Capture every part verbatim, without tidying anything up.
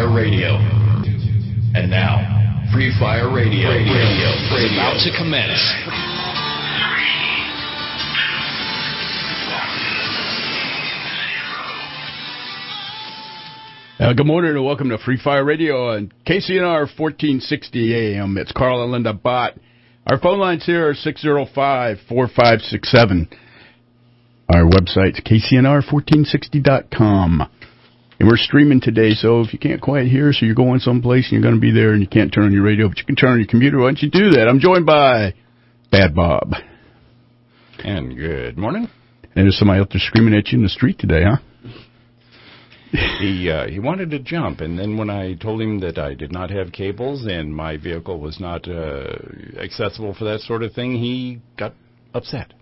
Fire Radio. And now, Free Fire Radio. Radio. Radio. Radio. About to commence. Uh, good morning and welcome to Free Fire Radio on K C N R fourteen sixty A M. It's Carl and Linda Bott. Our phone lines here are six oh five, four five six seven. Our website's K C N R fourteen sixty dot com. And we're streaming today, so if you can't quite hear us or you're going someplace and you're going to be there and you can't turn on your radio, but you can turn on your computer, why don't you do that? I'm joined by Bad Bob. And good morning. And there's somebody out there screaming at you in the street today, huh? He uh, he wanted to jump, and then when I told him that I did not have cables and my vehicle was not uh, accessible for that sort of thing, he got upset.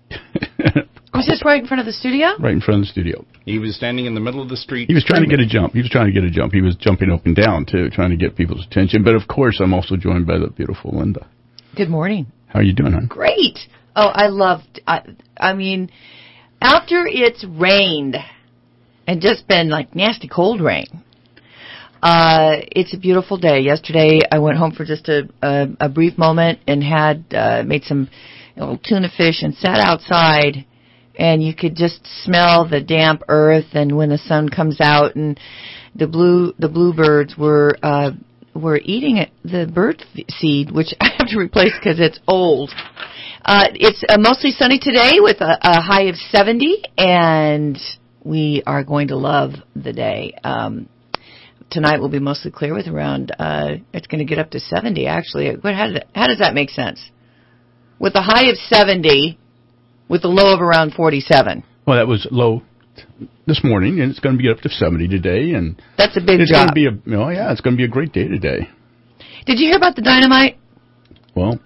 Was this right in front of the studio? Right in front of the studio. He was standing in the middle of the street. He was trying to get a jump. He was trying to get a jump. He was jumping up and down, too, trying to get people's attention. But, of course, I'm also joined by the beautiful Linda. Good morning. How are you doing, hon? Great. Oh, I loved, I, I mean, after it's rained and just been like nasty cold rain, uh, it's a beautiful day. Yesterday, I went home for just a, a, a brief moment and had uh, made some you know, tuna fish and sat outside. And you could just smell the damp earth, and when the sun comes out, and the blue the bluebirds were uh, were eating it, the bird seed, which I have to replace because it's old. Uh, it's uh, mostly sunny today with a, a high of seventy, and we are going to love the day. Um, tonight will be mostly clear with around. Uh, it's going to get up to seventy actually. What how, did, how does that make sense? With a high of seventy. With a low of around forty-seven. Well, that was low this morning, and it's going to be up to seventy today. And that's a big it's job. Going to be a, oh, yeah, it's going to be a great day today. Did you hear about the dynamite? Well.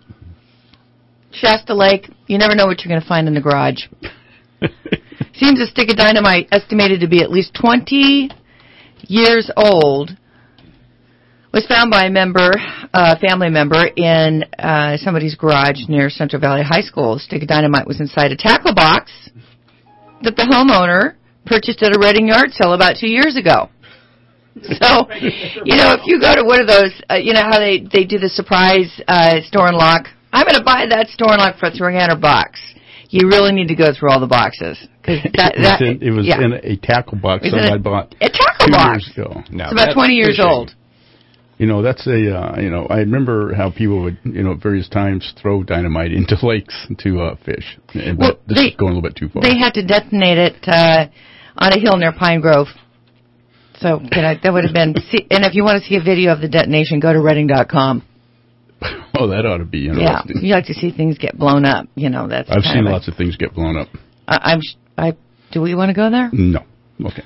Shasta Lake, you never know what you're going to find in the garage. Seems a stick of dynamite estimated to be at least twenty years old was found by a member, uh, family member, in uh, somebody's garage near Central Valley High School. A stick of dynamite was inside a tackle box that the homeowner purchased at a Reading yard sale about two years ago. So, you know, if you go to one of those, uh, you know how they, they do the surprise uh, store and lock? I'm going to buy that store and lock for three hundred bucks. You really need to go through all the boxes. Cause that, that, it was, in, it was yeah. in a tackle box that I bought a tackle two box. years ago. Now, it's about twenty years fishing. old. You know, that's a, uh, you know, I remember how people would, you know, at various times throw dynamite into lakes to uh, fish. But well, this they, is going a little bit too far. They had to detonate it uh, on a hill near Pine Grove. So you know, that would have been, see, and if you want to see a video of the detonation, go to reading dot com. Oh, that ought to be interesting. Yeah, you like to see things get blown up. You know, that's I've seen of lots of things get blown up. Uh, I'm, I, do we want to go there? No. Okay.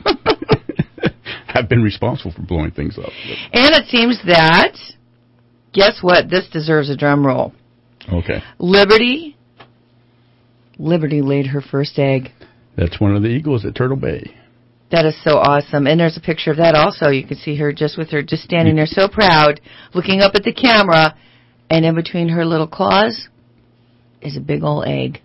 I've been responsible for blowing things up. But. And it seems that, guess what? This deserves a drum roll. Okay. Liberty, Liberty laid her first egg. That's one of the eagles at Turtle Bay. That is so awesome. And there's a picture of that also. You can see her just with her, just standing there so proud, looking up at the camera, and in between her little claws is a big old egg.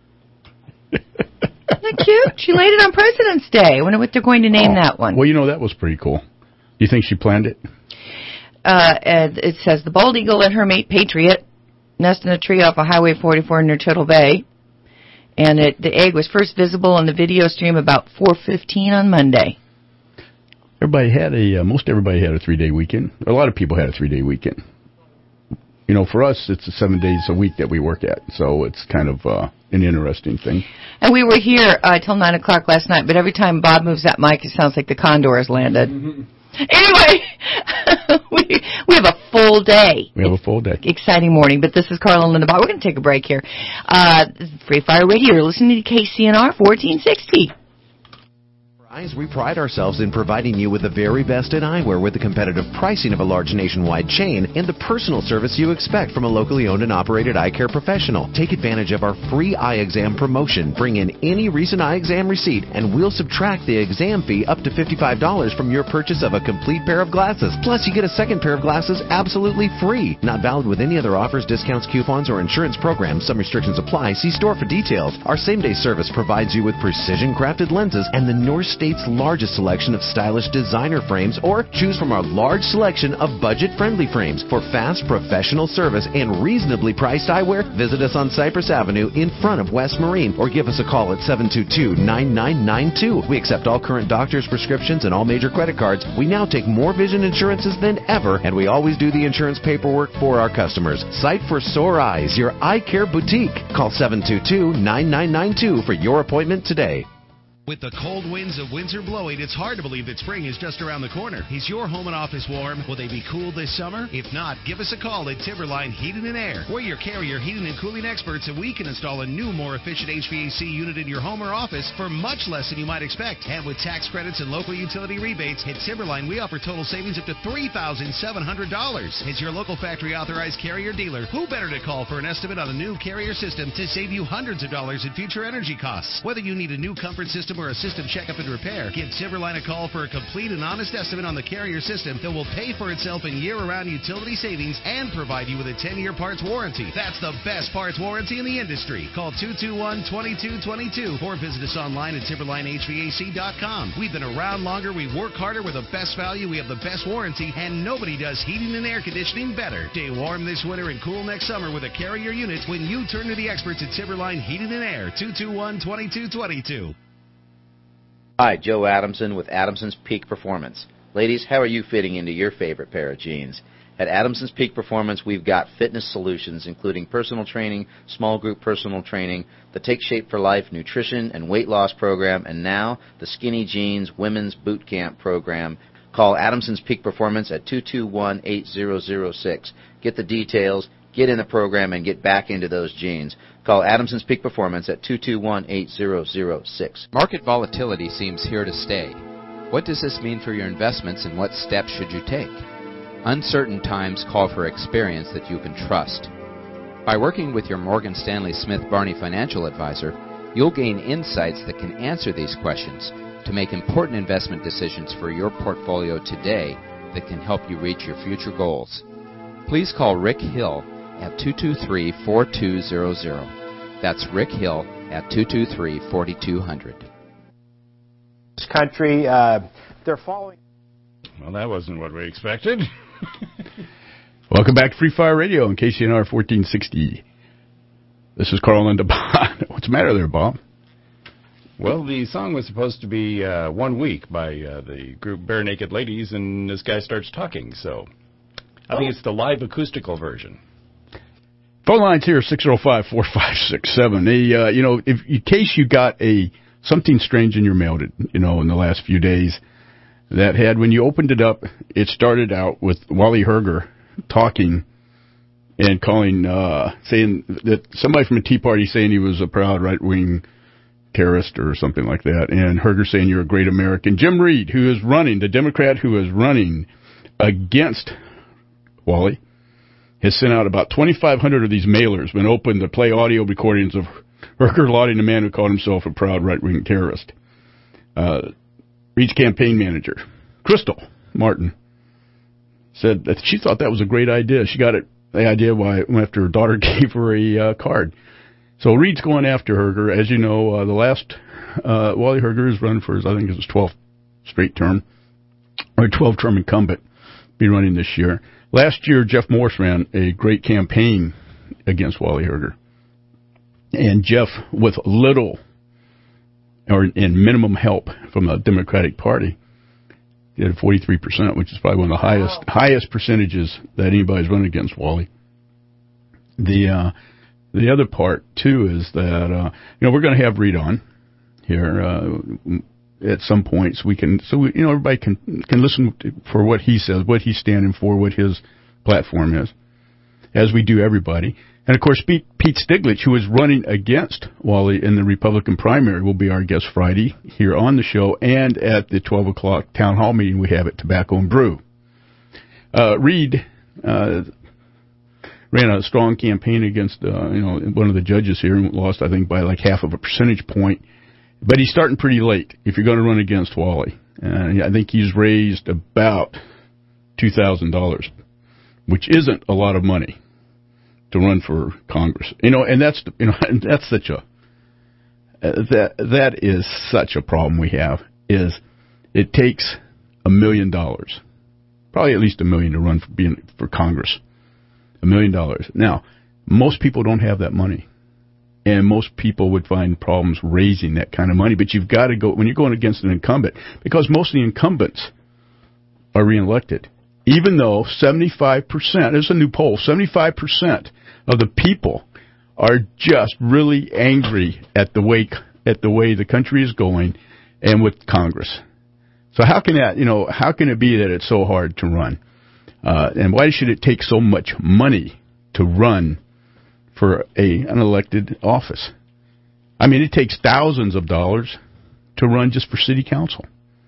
Isn't that cute? She laid it on President's Day. I wonder what they're going to name oh, that one. Well, you know, that was pretty cool. You think she planned it? Uh, and it says, the bald eagle and her mate, Patriot, nest in a tree off of Highway forty-four near Turtle Bay. And it, the egg was first visible on the video stream about four fifteen on Monday. Everybody had a, uh, most everybody had a three-day weekend. A lot of people had a three-day weekend. You know, for us, it's seven days a week that we work at, so it's kind of uh, an interesting thing. And we were here uh, till nine o'clock last night, but every time Bob moves that mic, it sounds like the condor has landed. Mm-hmm. Anyway, we, we have a full day. We have a full day. Exciting morning, but this is Carl and Linda Bott. We're going to take a break here. Uh, Free Fire Radio, you're listening to K C N R fourteen sixty. We pride ourselves in providing you with the very best in eyewear with the competitive pricing of a large nationwide chain and the personal service you expect from a locally owned and operated eye care professional. Take advantage of our free eye exam promotion. Bring in any recent eye exam receipt and we'll subtract the exam fee up to fifty-five dollars from your purchase of a complete pair of glasses. Plus, you get a second pair of glasses absolutely free. Not valid with any other offers, discounts, coupons, or insurance programs. Some restrictions apply. See store for details. Our same-day service provides you with precision-crafted lenses and the North state's largest selection of stylish designer frames, or choose from our large selection of budget-friendly frames. For fast, professional service and reasonably priced eyewear, visit us on Cypress Avenue in front of West Marine, or give us a call at seven two two, nine nine nine two. We accept all current doctor's prescriptions and all major credit cards. We now take more vision insurances than ever, and we always do the insurance paperwork for our customers. Sight for Sore Eyes, your eye care boutique. Call seven two two, nine nine nine two for your appointment today. With the cold winds of winter blowing, it's hard to believe that spring is just around the corner. Is your home and office warm? Will they be cool this summer? If not, give us a call at Timberline Heating and Air. We're your Carrier heating and cooling experts, and we can install a new, more efficient H V A C unit in your home or office for much less than you might expect. And with tax credits and local utility rebates, at Timberline, we offer total savings up to three thousand seven hundred dollars. As your local factory authorized Carrier dealer, who better to call for an estimate on a new Carrier system to save you hundreds of dollars in future energy costs? Whether you need a new comfort system or a system checkup and repair, give Timberline a call for a complete and honest estimate on the Carrier system that will pay for itself in year-round utility savings and provide you with a ten-year parts warranty. That's the best parts warranty in the industry. Call two two one, two two two two or visit us online at timberline H V A C dot com. We've been around longer, we work harder, we're the best value, we have the best warranty, and nobody does heating and air conditioning better. Stay warm this winter and cool next summer with a Carrier unit when you turn to the experts at Timberline Heating and Air. two two one, two two two two. Hi, Joe Adamson with Adamson's Peak Performance. Ladies, how are you fitting into your favorite pair of jeans? At Adamson's Peak Performance, we've got fitness solutions, including personal training, small group personal training, the Take Shape for Life nutrition and weight loss program, and now the Skinny Jeans Women's Boot Camp program. Call Adamson's Peak Performance at two two one, eight zero zero six. Get the details, get in the program, and get back into those jeans. Call Adamson's Peak Performance at two two one, eight zero zero six. Market volatility seems here to stay. What does this mean for your investments, and what steps should you take? Uncertain times call for experience that you can trust. By working with your Morgan Stanley Smith Barney financial advisor, you'll gain insights that can answer these questions to make important investment decisions for your portfolio today that can help you reach your future goals. Please call Rick Hill at two two three, four two zero zero. That's Rick Hill at two two three, four two zero zero. This country, uh, they're following. Well, that wasn't what we expected. Welcome back to Free Fire Radio on K C N R fourteen sixty. This is Carl and Bob. What's the matter there, Bob? Well, the song was supposed to be uh, One Week by uh, the group Bare Naked Ladies, and this guy starts talking, so I think it's the live acoustical version. Phone lines here, six oh five, four five six seven. Hey, uh, you know, if, in case you got a something strange in your mail, you know, in the last few days, that had, when you opened it up, it started out with Wally Herger talking and calling, uh, saying that somebody from a Tea Party saying he was a proud right-wing terrorist or something like that, and Herger saying you're a great American. Jim Reed, who is running, the Democrat who is running against Wally, has sent out about twenty-five hundred of these mailers when opened to play audio recordings of Herger lauding the man who called himself a proud right-wing terrorist. Uh, Reed's campaign manager, Crystal Martin, said that she thought that was a great idea. She got it, the idea why after her daughter gave her a uh, card. So Reed's going after Herger. As you know, uh, the last, uh, Wally Herger is running for his, I think it's his twelfth straight term, or twelfth term incumbent, be running this year. Last year, Jeff Morse ran a great campaign against Wally Herger. And Jeff, with little or in minimum help from the Democratic Party, did forty-three percent, which is probably one of the highest wow. highest percentages that anybody's run against Wally. The uh, the other part, too, is that, uh, you know, we're going to have Reed on here uh, at some point, so we can, so we, you know, everybody can can listen to, for what he says, what he's standing for, what his platform is, as we do everybody. And, of course, Pete, Pete Stiglitz, who is running against Wally in the Republican primary, will be our guest Friday here on the show and at the twelve o'clock town hall meeting we have at Tobacco and Brew. Uh, Reed uh, ran a strong campaign against uh, you know one of the judges here and lost, I think, by like half of a percentage point. But he's starting pretty late if you're going to run against Wally. And I think he's raised about two thousand dollars, which isn't a lot of money to run for Congress, you know, and that's you know that's such a uh, that that is such a problem we have is it takes a million dollars, probably at least a million to run for being for Congress. A million dollars. Now, most people don't have that money, and most people would find problems raising that kind of money. But you've got to go when you're going against an incumbent, because most of the incumbents are reelected. Even though seventy-five percent, there's a new poll, seventy-five percent of the people are just really angry at the way at the way the country is going and with Congress. So how can that, you know, how can it be that it's so hard to run? Uh, and why should it take so much money to run for a an elected office? I mean, it takes thousands of dollars to run just for city council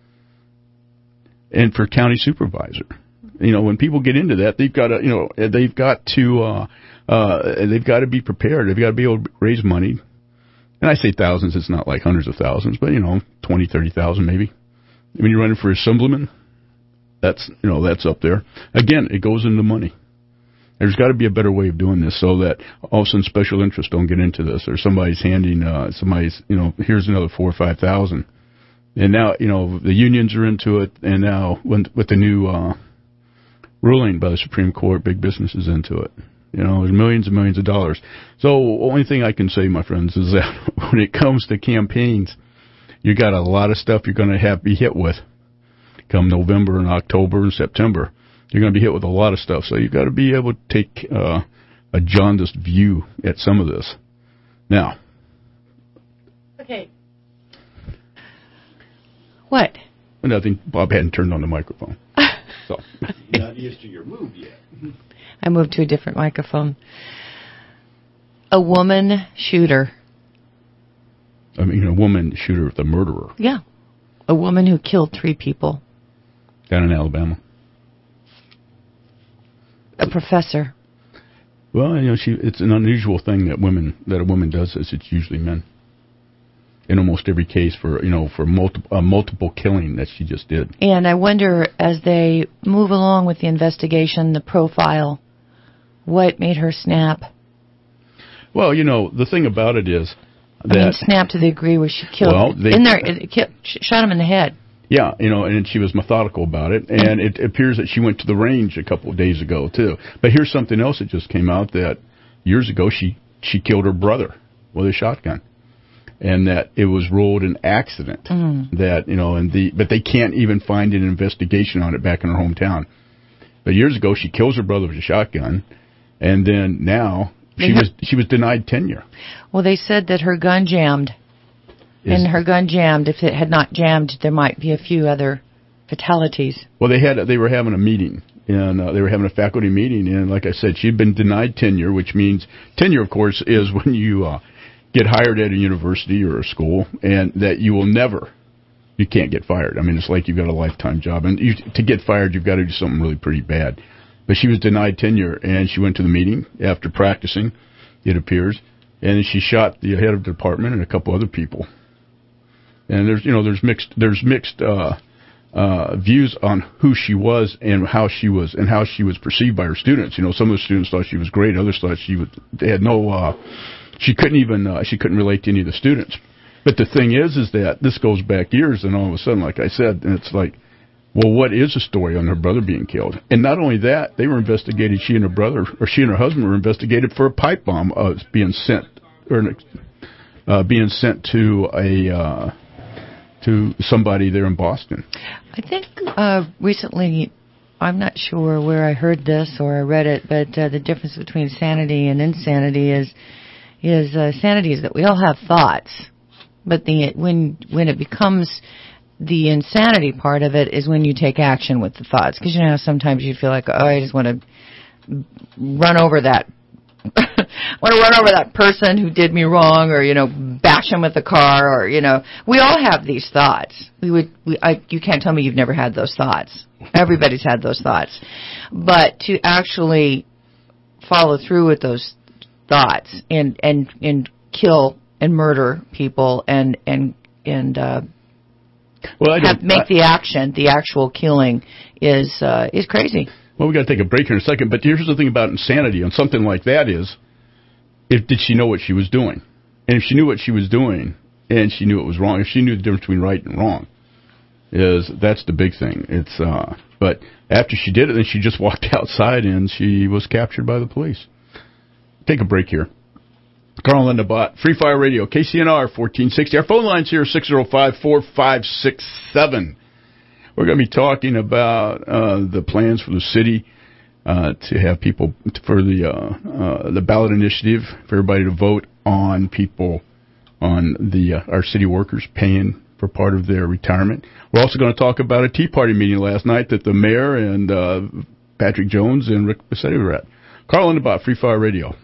and for county supervisor. You know, when people get into that, they've got to, you know, they've got to, uh, uh, they've got to be prepared. They've got to be able to raise money. And I say thousands, it's not like hundreds of thousands, but, you know, twenty, thirty thousand maybe. When you're running for assemblyman, that's, you know, that's up there. Again, it goes into money. There's got to be a better way of doing this so that all of a sudden special interests don't get into this, or somebody's handing, uh, somebody's, you know, here's another four or five thousand. And now, you know, the unions are into it, and now when, with the new uh, ruling by the Supreme Court, big business is into it. You know, there's millions and millions of dollars. So the only thing I can say, my friends, is that when it comes to campaigns, you got a lot of stuff you're going to have be hit with come November and October and September. You're going to be hit with a lot of stuff. So you've got to be able to take uh, a jaundiced view at some of this. Now. Okay. What? Nothing. Bob hadn't turned on the microphone. So you're not used to your move yet. I moved to a different microphone. A woman shooter. I mean, a woman shooter, the murderer. Yeah. A woman who killed three people. Down in Alabama. A professor. Well, you know, she, it's an unusual thing that women that a woman does is it's usually men. In almost every case for, you know, for multiple uh, multiple killing that she just did. And I wonder, as they move along with the investigation, the profile, what made her snap? Well, you know, the thing about it is that... I mean, snap to the degree where she killed... Well, they, in there, it, it, shot him in the head. Yeah, you know, and she was methodical about it. And it appears that she went to the range a couple of days ago, too. But here's something else that just came out, that years ago she, she killed her brother with a shotgun. And that it was ruled an accident. Mm. That, you know, and the but they can't even find an investigation on it back in her hometown. But years ago, she kills her brother with a shotgun, and then now she was she was denied tenure. Well, they said that her gun jammed, Is, and her gun jammed. If it had not jammed, there might be a few other fatalities. Well, they had they were having a meeting, and uh, they were having a faculty meeting, and like I said, she'd been denied tenure, which means tenure, of course, is when you. Uh, get hired at a university or a school, and that you will never, you can't get fired. I mean, it's like you've got a lifetime job. And you, to get fired, you've got to do something really pretty bad. But she was denied tenure, and she went to the meeting after practicing, it appears, and she shot the head of the department and a couple other people. And there's, you know, there's mixed, there's mixed uh, uh, views on who she was and how she was, and how she was perceived by her students. You know, some of the students thought she was great, others thought she was, they had no, uh, She couldn't even uh, she couldn't relate to any of the students. But the thing is, is that this goes back years, and all of a sudden, like I said, and it's like, well, what is the story on her brother being killed? And not only that, they were investigated. She and her brother, or she and her husband, were investigated for a pipe bomb uh, being sent, or uh, being sent to a uh, to somebody there in Boston. I think uh, recently, I'm not sure where I heard this or I read it, but uh, the difference between sanity and insanity is. Is uh, sanity is that we all have thoughts, but the when when it becomes the insanity part of it is when you take action with the thoughts, because you know how sometimes you feel like, oh, I just want to run over that, want to run over that person who did me wrong, or you know, bash him with a car, or you know, we all have these thoughts. We would, we, I, you can't tell me you've never had those thoughts. Everybody's had those thoughts, but to actually follow through with those thoughts and and and kill and murder people and and and uh well I have, make I, the action the actual killing is uh is crazy. Well, we got to take a break here in a second, but here's the thing about insanity on something like that is, if did she know what she was doing? And if she knew what she was doing and she knew it was wrong, if she knew the difference between right and wrong, is that's the big thing. It's uh, but after she did it, then she just walked outside and she was captured by the police. Take a break here. Carl and Linda Bott, Free Fire Radio, K C N R fourteen sixty. Our phone line's here, six oh five, four five six seven. We're going to be talking about uh, the plans for the city uh, to have people, for the uh, uh, the ballot initiative, for everybody to vote on people, on the uh, our city workers paying for part of their retirement. We're also going to talk about a Tea Party meeting last night that the mayor and uh, Patrick Jones and Rick Bassetti were at. Carl and Linda Bott, Free Fire Radio.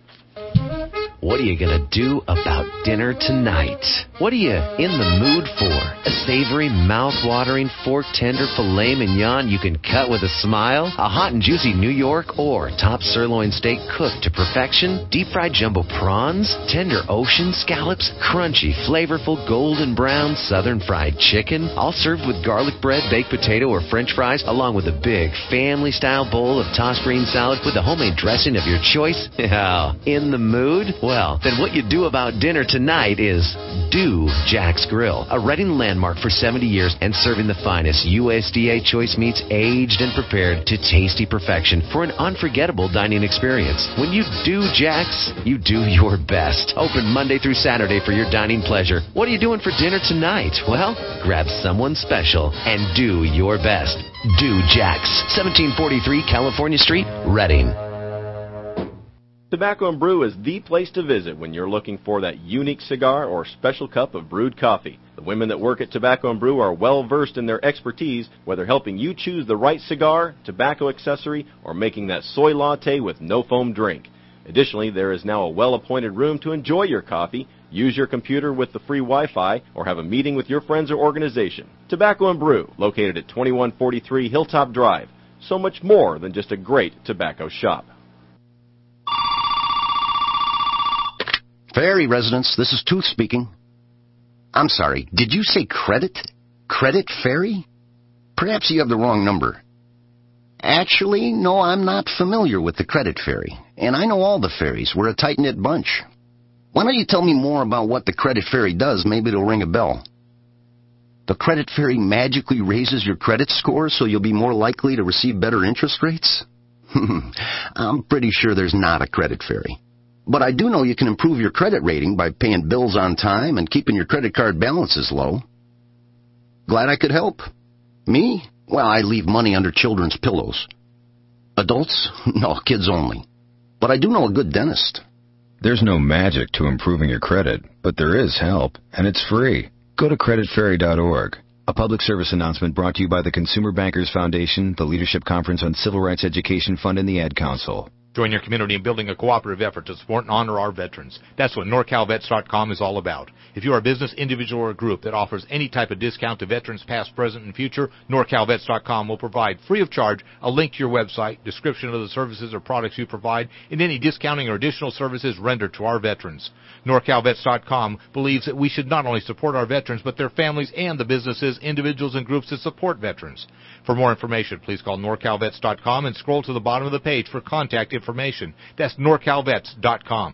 What are you going to do about dinner tonight? What are you in the mood for? A savory, mouth-watering, fork-tender filet mignon you can cut with a smile? A hot and juicy New York or top sirloin steak cooked to perfection? Deep-fried jumbo prawns? Tender ocean scallops? Crunchy, flavorful, golden brown southern fried chicken? All served with garlic bread, baked potato, or French fries, along with a big family-style bowl of tossed green salad with a homemade dressing of your choice? Yeah. In the mood? Well, then what you do about dinner tonight is do Jack's Grill, a Reading landmark for seventy years and serving the finest U S D A choice meats aged and prepared to tasty perfection for an unforgettable dining experience. When you do Jack's, you do your best. Open Monday through Saturday for your dining pleasure. What are you doing for dinner tonight? Well, grab someone special and do your best. Do Jack's, seventeen forty-three California Street, Reading. Tobacco and Brew is the place to visit when you're looking for that unique cigar or special cup of brewed coffee. The women that work at Tobacco and Brew are well versed in their expertise, whether helping you choose the right cigar, tobacco accessory, or making that soy latte with no foam drink. Additionally, there is now a well-appointed room to enjoy your coffee, use your computer with the free Wi-Fi, or have a meeting with your friends or organization. Tobacco and Brew, located at twenty-one forty-three Hilltop Drive. So much more than just a great tobacco shop. Ferry residents, this is Tooth speaking. I'm sorry, did you say credit? Credit Ferry? Perhaps you have the wrong number. Actually, no, I'm not familiar with the Credit Ferry, and I know all the ferries. We're a tight-knit bunch. Why don't you tell me more about what the Credit Ferry does? Maybe it'll ring a bell. The Credit Ferry magically raises your credit score so you'll be more likely to receive better interest rates? I'm pretty sure there's not a Credit Ferry. But I do know you can improve your credit rating by paying bills on time and keeping your credit card balances low. Glad I could help. Me? Well, I leave money under children's pillows. Adults? No, kids only. But I do know a good dentist. There's no magic to improving your credit, but there is help, and it's free. Go to credit ferry dot org. A public service announcement brought to you by the Consumer Bankers Foundation, the Leadership Conference on Civil Rights Education Fund, and the Ad Council. Join your community in building a cooperative effort to support and honor our veterans. That's what nor cal vets dot com is all about. If you are a business, individual, or a group that offers any type of discount to veterans past, present, and future, nor cal vets dot com will provide free of charge a link to your website, description of the services or products you provide, and any discounting or additional services rendered to our veterans. nor cal vets dot com believes that we should not only support our veterans, but their families and the businesses, individuals, and groups that support veterans. For more information, please call nor cal vets dot com and scroll to the bottom of the page for contact information. That's nor cal vets dot com.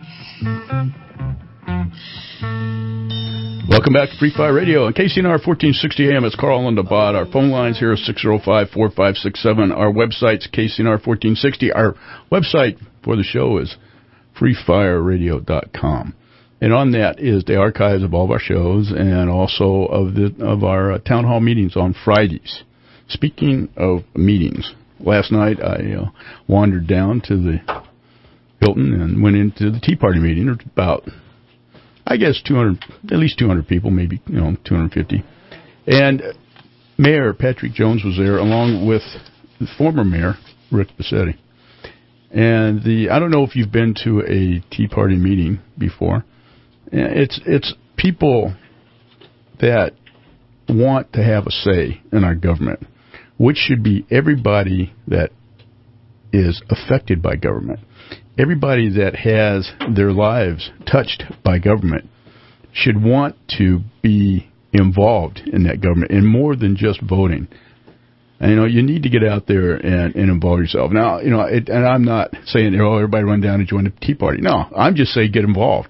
Welcome back to Free Fire Radio on K C N R fourteen sixty A M. It's Carl and Linda Bott. Our phone lines here are six oh five, four five six seven. Our website's K C N R fourteen sixty. Our website for the show is free fire radio dot com. And on that is the archives of all of our shows and also of the of our uh, town hall meetings on Fridays. Speaking of meetings, last night I uh, wandered down to the Hilton and went into the Tea Party meeting. There was about, I guess, two hundred, at least two hundred people, maybe, you know, two hundred fifty. And Mayor Patrick Jones was there, along with the former mayor, Rick Bassetti. And the I don't know if you've been to a Tea Party meeting before. It's it's people that want to have a say in our government, which should be everybody that is affected by government. Everybody that has their lives touched by government should want to be involved in that government, and more than just voting. And, you know, you need to get out there and, and involve yourself. Now, you know, it, and I'm not saying, oh, everybody run down and join the Tea Party. No, I'm just saying get involved.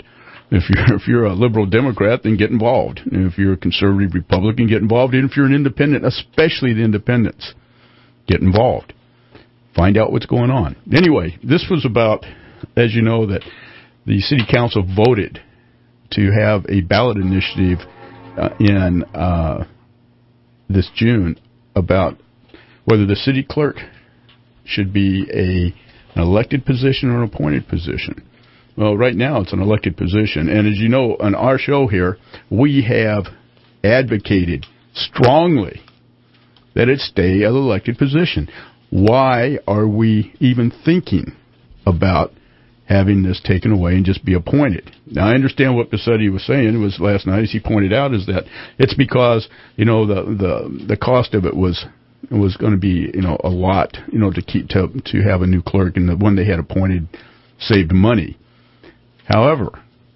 If you're if you're a liberal Democrat, then get involved. If you're a conservative Republican, get involved. And if you're an independent, especially the independents, get involved. Find out what's going on. Anyway, this was about, as you know, that the city council voted to have a ballot initiative uh, in uh, this June about whether the city clerk should be a an elected position or an appointed position. Well, right now it's an elected position. And as you know, on our show here, we have advocated strongly that it stay an elected position. Why are we even thinking about having this taken away and just be appointed? Now, I understand what Bassetti was saying was last night, as he pointed out, is that it's because, you know, the the, the cost of it was it was going to be, you know, a lot, you know, to keep to to have a new clerk, and the one they had appointed saved money. However,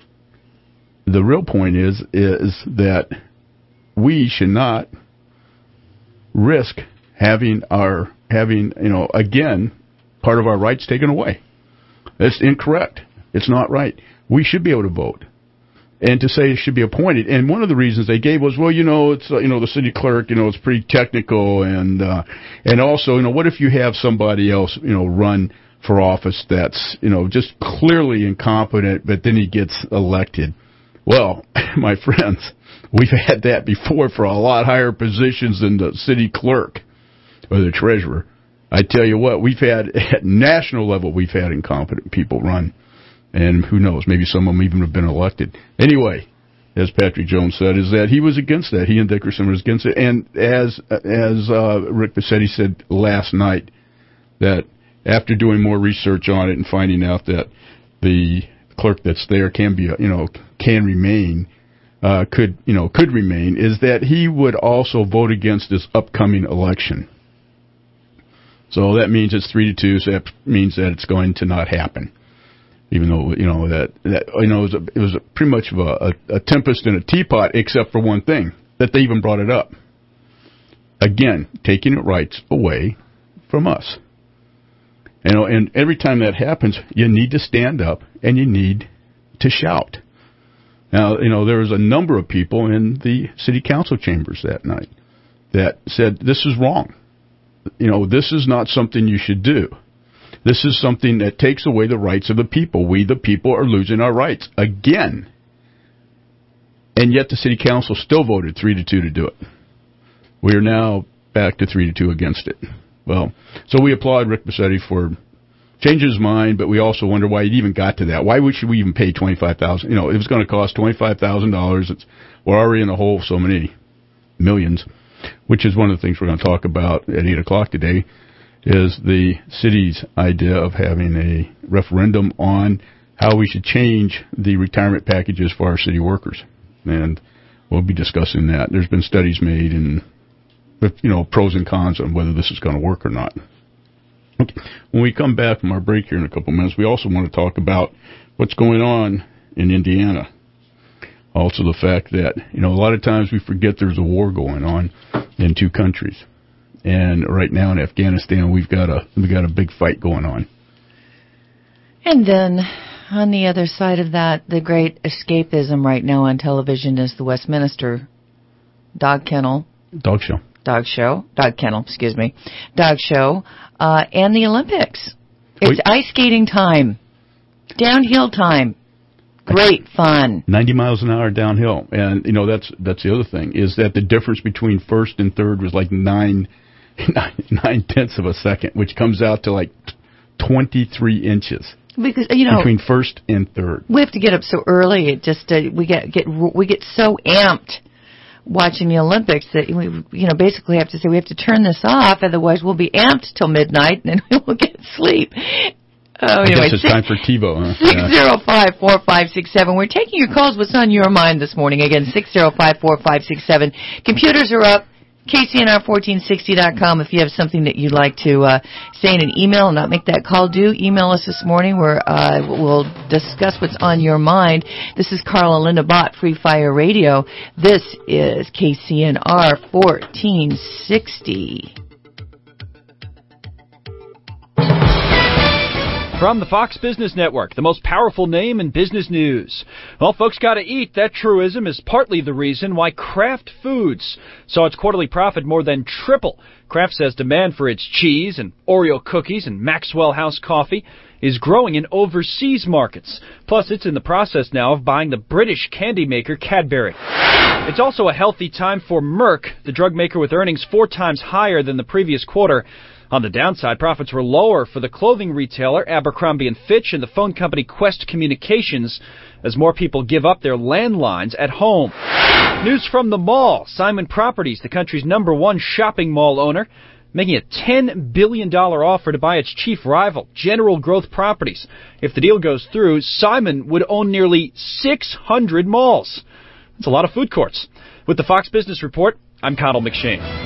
the real point is is that we should not risk having our having, you know, again, part of our rights taken away. That's incorrect. It's not right. We should be able to vote. And to say it should be appointed. And one of the reasons they gave was, well, you know, it's, uh, you know, the city clerk, you know, it's pretty technical. And, uh, and also, you know, what if you have somebody else, you know, run for office that's, you know, just clearly incompetent, but then he gets elected? Well, my friends, we've had that before for a lot higher positions than the city clerk or the treasurer. I tell you what, we've had, at national level, we've had incompetent people run. And who knows, maybe some of them even have been elected. Anyway, as Patrick Jones said, is that he was against that. He and Dickerson was against it. And as as uh, Rick Bassetti said last night, that after doing more research on it and finding out that the clerk that's there can be, you know, can remain, uh, could, you know, could remain, is that he would also vote against this upcoming election. So that means it's three to two. So that means that it's going to not happen. Even though, you know, that, that you know, it was, a, it was a pretty much of a, a, a tempest in a teapot, except for one thing, that they even brought it up. Again, taking the rights away from us. You know, and every time that happens, you need to stand up and you need to shout. Now, you know, there was a number of people in the city council chambers that night that said, this is wrong. You know, this is not something you should do. This is something that takes away the rights of the people. We, the people, are losing our rights again. And yet the city council still voted three to two to do it. We are now back to three to two against it. Well, so we applaud Rick Bassetti for changing his mind, but we also wonder why he even got to that. Why should we even pay twenty-five thousand dollars? You know, it was going to cost twenty-five thousand dollars. It's, we're already in the hole so many millions, which is one of the things we're going to talk about at eight o'clock today, is the city's idea of having a referendum on how we should change the retirement packages for our city workers. And we'll be discussing that. There's been studies made and, you know, pros and cons on whether this is going to work or not. Okay. When we come back from our break here in a couple of minutes, we also want to talk about what's going on in Indiana. Also the fact that, you know, a lot of times we forget there's a war going on in two countries. And right now in Afghanistan, we've got a we've got a big fight going on. And then on the other side of that, the great escapism right now on television is the Westminster Dog Kennel. Dog show. Dog show. Dog Kennel, excuse me. Dog show. Uh, and the Olympics. It's Wait. ice skating time. Downhill time. Great fun. ninety miles an hour downhill. And, you know, that's that's the other thing, is that the difference between first and third was like nine, nine, nine tenths of a second, which comes out to like twenty-three inches. Because, you know, between first and third. We have to get up so early. It just, uh, we get, get, we get so amped watching the Olympics that we, you know, basically have to say we have to turn this off, otherwise we'll be amped till midnight and then we will get sleep. Oh, anyway, I guess it's six, time for TiVo, huh? six zero five, four five six seven. We're taking your calls. What's on your mind this morning? Again, six zero five, four five six seven. Computers are up. K C N R fourteen sixty dot com. If you have something that you'd like to uh, say in an email and not make that call, do email us this morning where uh, we'll discuss what's on your mind. This is Carl and Linda Bott, Free Fire Radio. This is K C N R fourteen sixty. From the Fox Business Network, the most powerful name in business news. Well, folks got to eat. That truism is partly the reason why Kraft Foods saw its quarterly profit more than triple. Kraft says demand for its cheese and Oreo cookies and Maxwell House coffee is growing in overseas markets. Plus, it's in the process now of buying the British candy maker Cadbury. It's also a healthy time for Merck, the drug maker with earnings four times higher than the previous quarter. On the downside, profits were lower for the clothing retailer Abercrombie and Fitch and the phone company Quest Communications as more people give up their landlines at home. News from the mall. Simon Properties, the country's number one shopping mall owner, making a ten billion dollars offer to buy its chief rival, General Growth Properties. If the deal goes through, Simon would own nearly six hundred malls. That's a lot of food courts. With the Fox Business Report, I'm Connell McShane.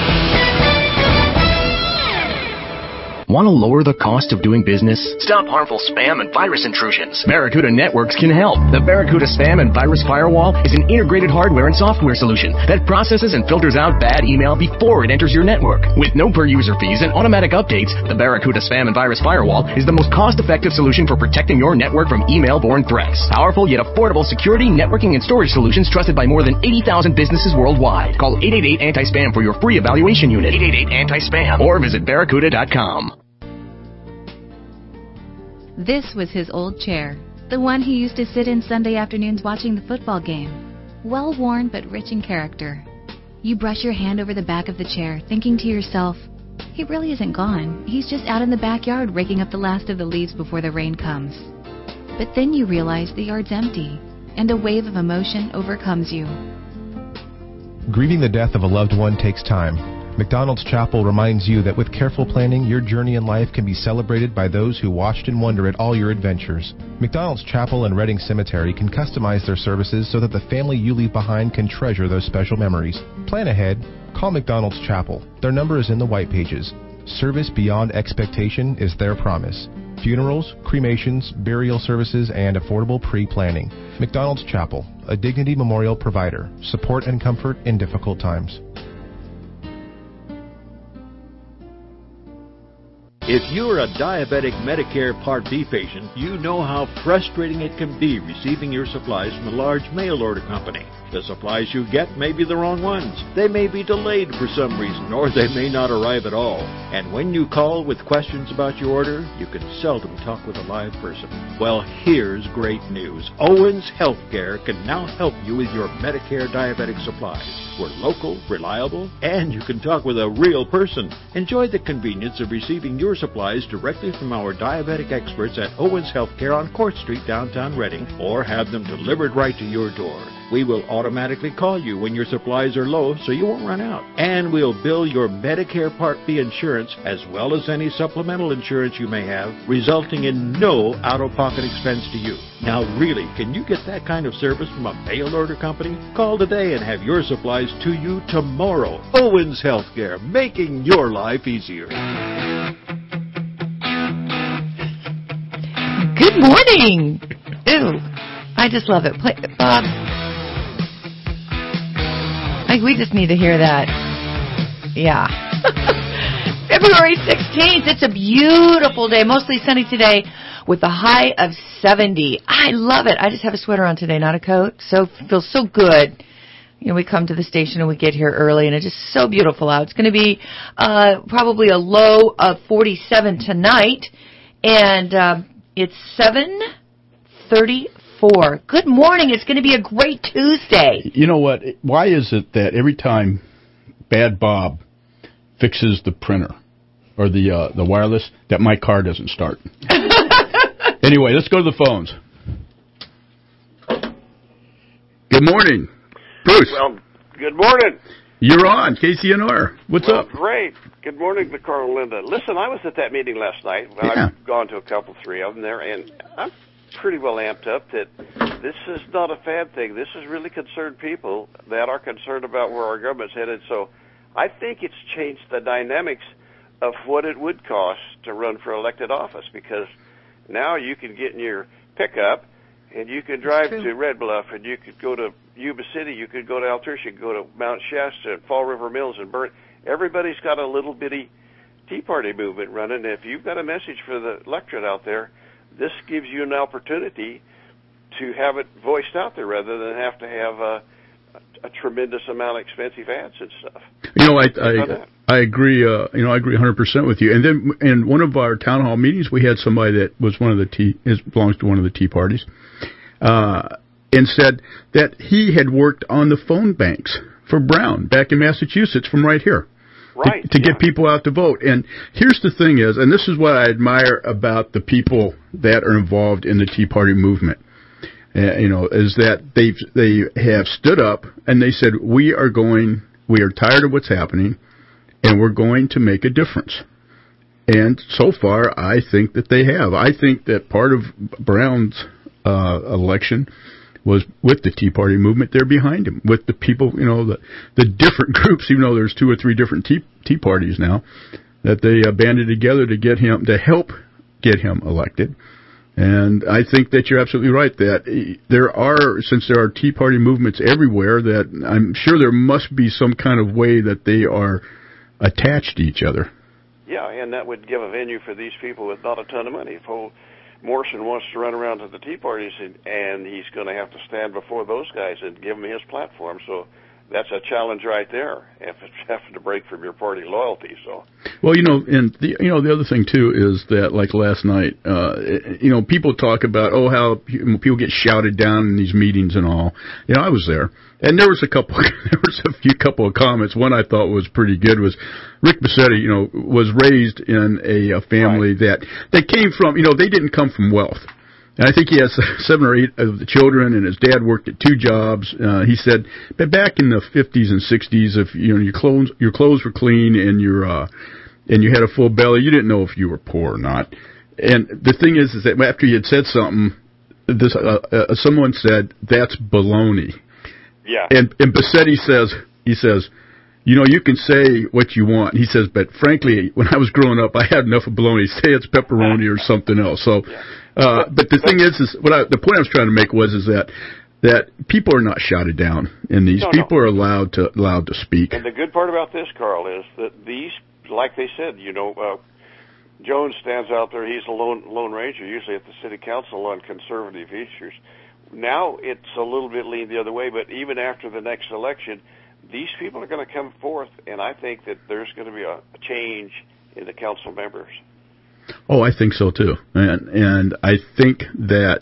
Want to lower the cost of doing business? Stop harmful spam and virus intrusions. Barracuda Networks can help. The Barracuda Spam and Virus Firewall is an integrated hardware and software solution that processes and filters out bad email before it enters your network. With no per-user fees and automatic updates, the Barracuda Spam and Virus Firewall is the most cost-effective solution for protecting your network from email-borne threats. Powerful yet affordable security, networking, and storage solutions trusted by more than eighty thousand businesses worldwide. Call eight eight eight anti spam for your free evaluation unit. eight eight eight anti spam or visit barracuda dot com. This was his old chair, the one he used to sit in Sunday afternoons watching the football game. Well-worn but rich in character. You brush your hand over the back of the chair, thinking to yourself, he really isn't gone. He's just out in the backyard raking up the last of the leaves before the rain comes. But then you realize the yard's empty, and a wave of emotion overcomes you. Grieving the death of a loved one takes time. McDonald's Chapel reminds you that with careful planning, your journey in life can be celebrated by those who watched and wonder at all your adventures. McDonald's Chapel and Reading Cemetery can customize their services so that the family you leave behind can treasure those special memories. Plan ahead. Call McDonald's Chapel. Their number is in the white pages. Service beyond expectation is their promise. Funerals, cremations, burial services, and affordable pre-planning. McDonald's Chapel, a dignity memorial provider. Support and comfort in difficult times. If you're a diabetic Medicare Part B patient, you know how frustrating it can be receiving your supplies from a large mail order company. The supplies you get may be the wrong ones. They may be delayed for some reason, or they may not arrive at all. And when you call with questions about your order, you can seldom talk with a live person. Well, here's great news. Owens Healthcare can now help you with your Medicare diabetic supplies. We're local, reliable, and you can talk with a real person. Enjoy the convenience of receiving your supplies directly from our diabetic experts at Owens Healthcare on Court Street, downtown Reading, or have them delivered right to your door. We will automatically call you when your supplies are low so you won't run out. And we'll bill your Medicare Part B insurance as well as any supplemental insurance you may have, resulting in no out-of-pocket expense to you. Now really, can you get that kind of service from a mail order company? Call today and have your supplies to you tomorrow. Owens Healthcare, making your life easier. Good morning. Ew, I just love it. Play, Bob. Like, we just need to hear that. Yeah. February sixteenth, it's a beautiful day, mostly sunny today with a high of seventy. I love it. I just have a sweater on today, not a coat. So feels so good. You know, we come to the station and we get here early, and it's just so beautiful out. It's going to be uh, probably a low of forty-seven tonight, and uh, it's seven thirty-four. Good morning. It's going to be a great Tuesday. You know what? Why is it that every time Bad Bob fixes the printer or the uh, the wireless, that my car doesn't start? Anyway, let's go to the phones. Good morning, Bruce. Well, good morning. You're on K C N R. What's well, up? Great. Good morning to Carl and Linda. Listen, I was at that meeting last night. Yeah. I've gone to a couple, three of them there, and I'm pretty well amped up that this is not a fad thing. This is really concerned people that are concerned about where our government's headed. So I think it's changed the dynamics of what it would cost to run for elected office, because now you can get in your pickup and you can drive to Red Bluff, and you could go to Yuba City, you could go to Altucher, you could go to Mount Shasta and Fall River Mills and Burn. Everybody's got a little bitty Tea Party movement running. If you've got a message for the electorate out there, this gives you an opportunity to have it voiced out there rather than have to have a, a tremendous amount of expensive ads and stuff. You know, I I, I agree. Uh, you know, I agree one hundred percent with you. And then in one of our town hall meetings, we had somebody that was one of the tea is belongs to one of the tea parties, uh, and said that he had worked on the phone banks for Brown back in Massachusetts from right here. Right. To, to yeah. get people out to vote. And here's the thing is, and this is what I admire about the people that are involved in the Tea Party movement, uh, you know, is that they've, they have stood up and they said, we are going, we are tired of what's happening and we're going to make a difference. And so far, I think that they have. I think that part of Brown's uh, election was with the Tea Party movement. They're behind him, with the people, you know, the the different groups, even though there's two or three different tea, tea parties now, that they uh, banded together to get him, to help get him elected. And I think that you're absolutely right, that there are, since there are Tea Party movements everywhere, that I'm sure there must be some kind of way that they are attached to each other. Yeah, and that would give a venue for these people with not a ton of money. If old Morrison wants to run around to the Tea Parties, and, and he's going to have to stand before those guys and give them his platform. So that's a challenge right there, if it's having to break from your party loyalty. So, well, you know, and the, you know, the other thing too is that, like last night, uh, you know, people talk about oh how people get shouted down in these meetings and all. You know, I was there, and there was a couple, there was a few couple of comments. One I thought was pretty good was Rick Bassetti, you know, was raised in a, a family right. that they came from, you know, they didn't come from wealth. And I think he has seven or eight of the children, and his dad worked at two jobs. Uh, he said, but back in the fifties and sixties, if you know your clothes your clothes were clean and your uh, and you had a full belly, you didn't know if you were poor or not. And the thing is, is that after he had said something, this uh, uh, someone said that's baloney. Yeah. And and Bassetti says he says, you know, you can say what you want. He says, but frankly, when I was growing up, I had enough of baloney. Say it's pepperoni or something else. So. Yeah. Uh, but the thing is, is what I, the point I was trying to make was is that that people are not shouted down in these. No, people no. are allowed to allowed to speak. And the good part about this, Carl, is that these, like they said, you know, uh, Jones stands out there. He's a lone lone ranger, usually at the city council on conservative issues. Now it's a little bit leaned the other way, but even after the next election, these people are going to come forth, and I think that there's going to be a, a change in the council members. Oh, I think so too, and and I think that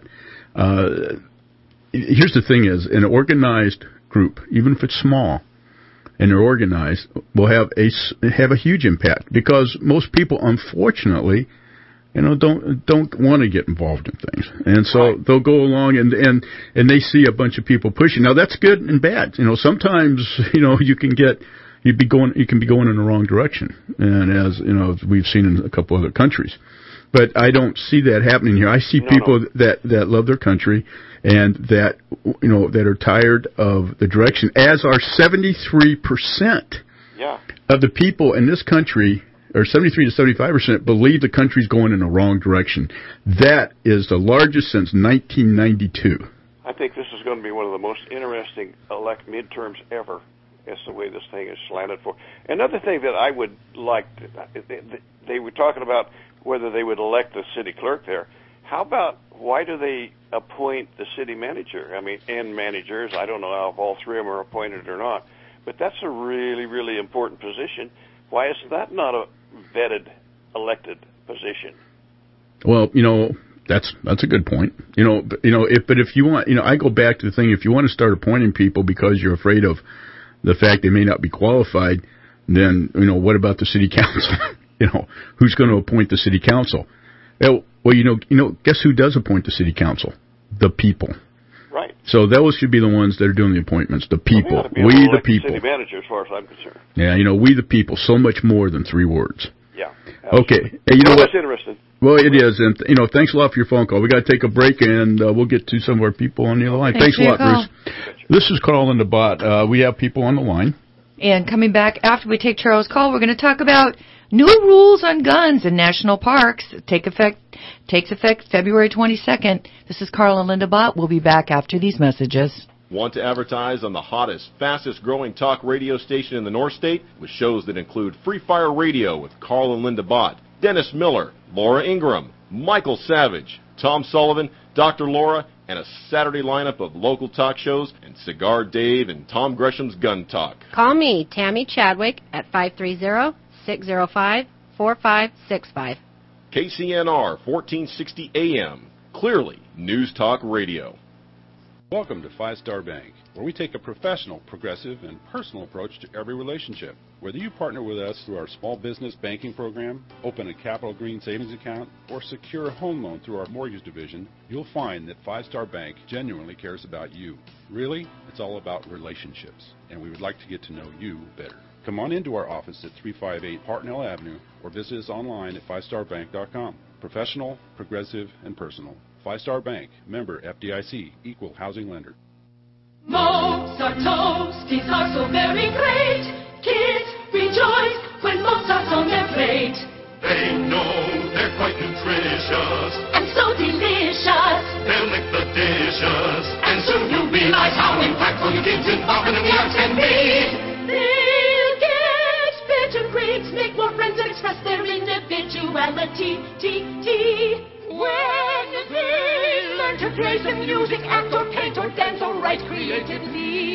uh, here's the thing: is an organized group, even if it's small, and they're organized, will have a have a huge impact because most people, unfortunately, you know, don't don't want to get involved in things, and so right. they'll go along and and and they see a bunch of people pushing. Now that's good and bad. You know, sometimes you know you can get. You'd be going. You can be going in the wrong direction, and as you know, we've seen in a couple other countries. But I don't see that happening here. I see no, people no. that that love their country, and that you know that are tired of the direction. As are seventy-three percent yeah. of the people in this country, or seventy-three to seventy-five percent, believe the country's going in the wrong direction. That is the largest since nineteen ninety-two. I think this is going to be one of the most interesting elect midterms ever. That's the way this thing is slanted for. Another thing that I would like, to, they were talking about whether they would elect the city clerk there. How about, why do they appoint the city manager? I mean, and managers. I don't know if all three of them are appointed or not. But that's a really, really important position. Why is that not a vetted, elected position? Well, you know, that's that's a good point. You know, but, you know, if but if you want, you know, I go back to the thing. If you want to start appointing people because you're afraid of the fact they may not be qualified, then, you know, what about the city council? you know, who's going to appoint the city council? Well, you know, you know, guess who does appoint the city council? The people. Right. So those should be the ones that are doing the appointments, the people. Well, we the people. City manager, as far as I'm concerned. Yeah, you know, we the people. So much more than three words. Yeah. Absolutely. Okay. Hey, you know well, what? That's interesting. Well, it is, and you know, thanks a lot for your phone call. We got to take a break, and uh, we'll get to some of our people on the other line. Thanks, thanks a lot, call. Bruce. This is Carl and the Bot. Uh, we have people on the line. And coming back after we take Charles' call, we're going to talk about new rules on guns in national parks. Take effect takes effect February twenty-second. This is Carl and Linda Bott. We'll be back after these messages. Want to advertise on the hottest, fastest growing talk radio station in the North State with shows that include Free Fire Radio with Carl and Linda Bott, Dennis Miller, Laura Ingram, Michael Savage, Tom Sullivan, Doctor Laura, and a Saturday lineup of local talk shows and Cigar Dave and Tom Gresham's Gun Talk? Call me, Tammy Chadwick, at five three zero, six zero five, four five six five. K C N R fourteen sixty A M, clearly News Talk Radio. Welcome to Five Star Bank, where we take a professional, progressive, and personal approach to every relationship. Whether you partner with us through our small business banking program, open a Capital Green savings account, or secure a home loan through our mortgage division, you'll find that Five Star Bank genuinely cares about you. Really, it's all about relationships, and we would like to get to know you better. Come on into our office at three five eight Hartnell Avenue or visit us online at five star bank dot com. Professional, progressive, and personal. Five Star Bank, member F D I C, equal housing lender. Mozart toasties are so very great. Kids rejoice when Mozart's on their plate. They know they're quite nutritious and so delicious. They'll lick the dishes, and soon you'll realize how impactful your kids involved in the arts can be. They'll get better grades, make more friends, and express their individuality. T T. When they learn to play some music, act or paint or dance or write creatively.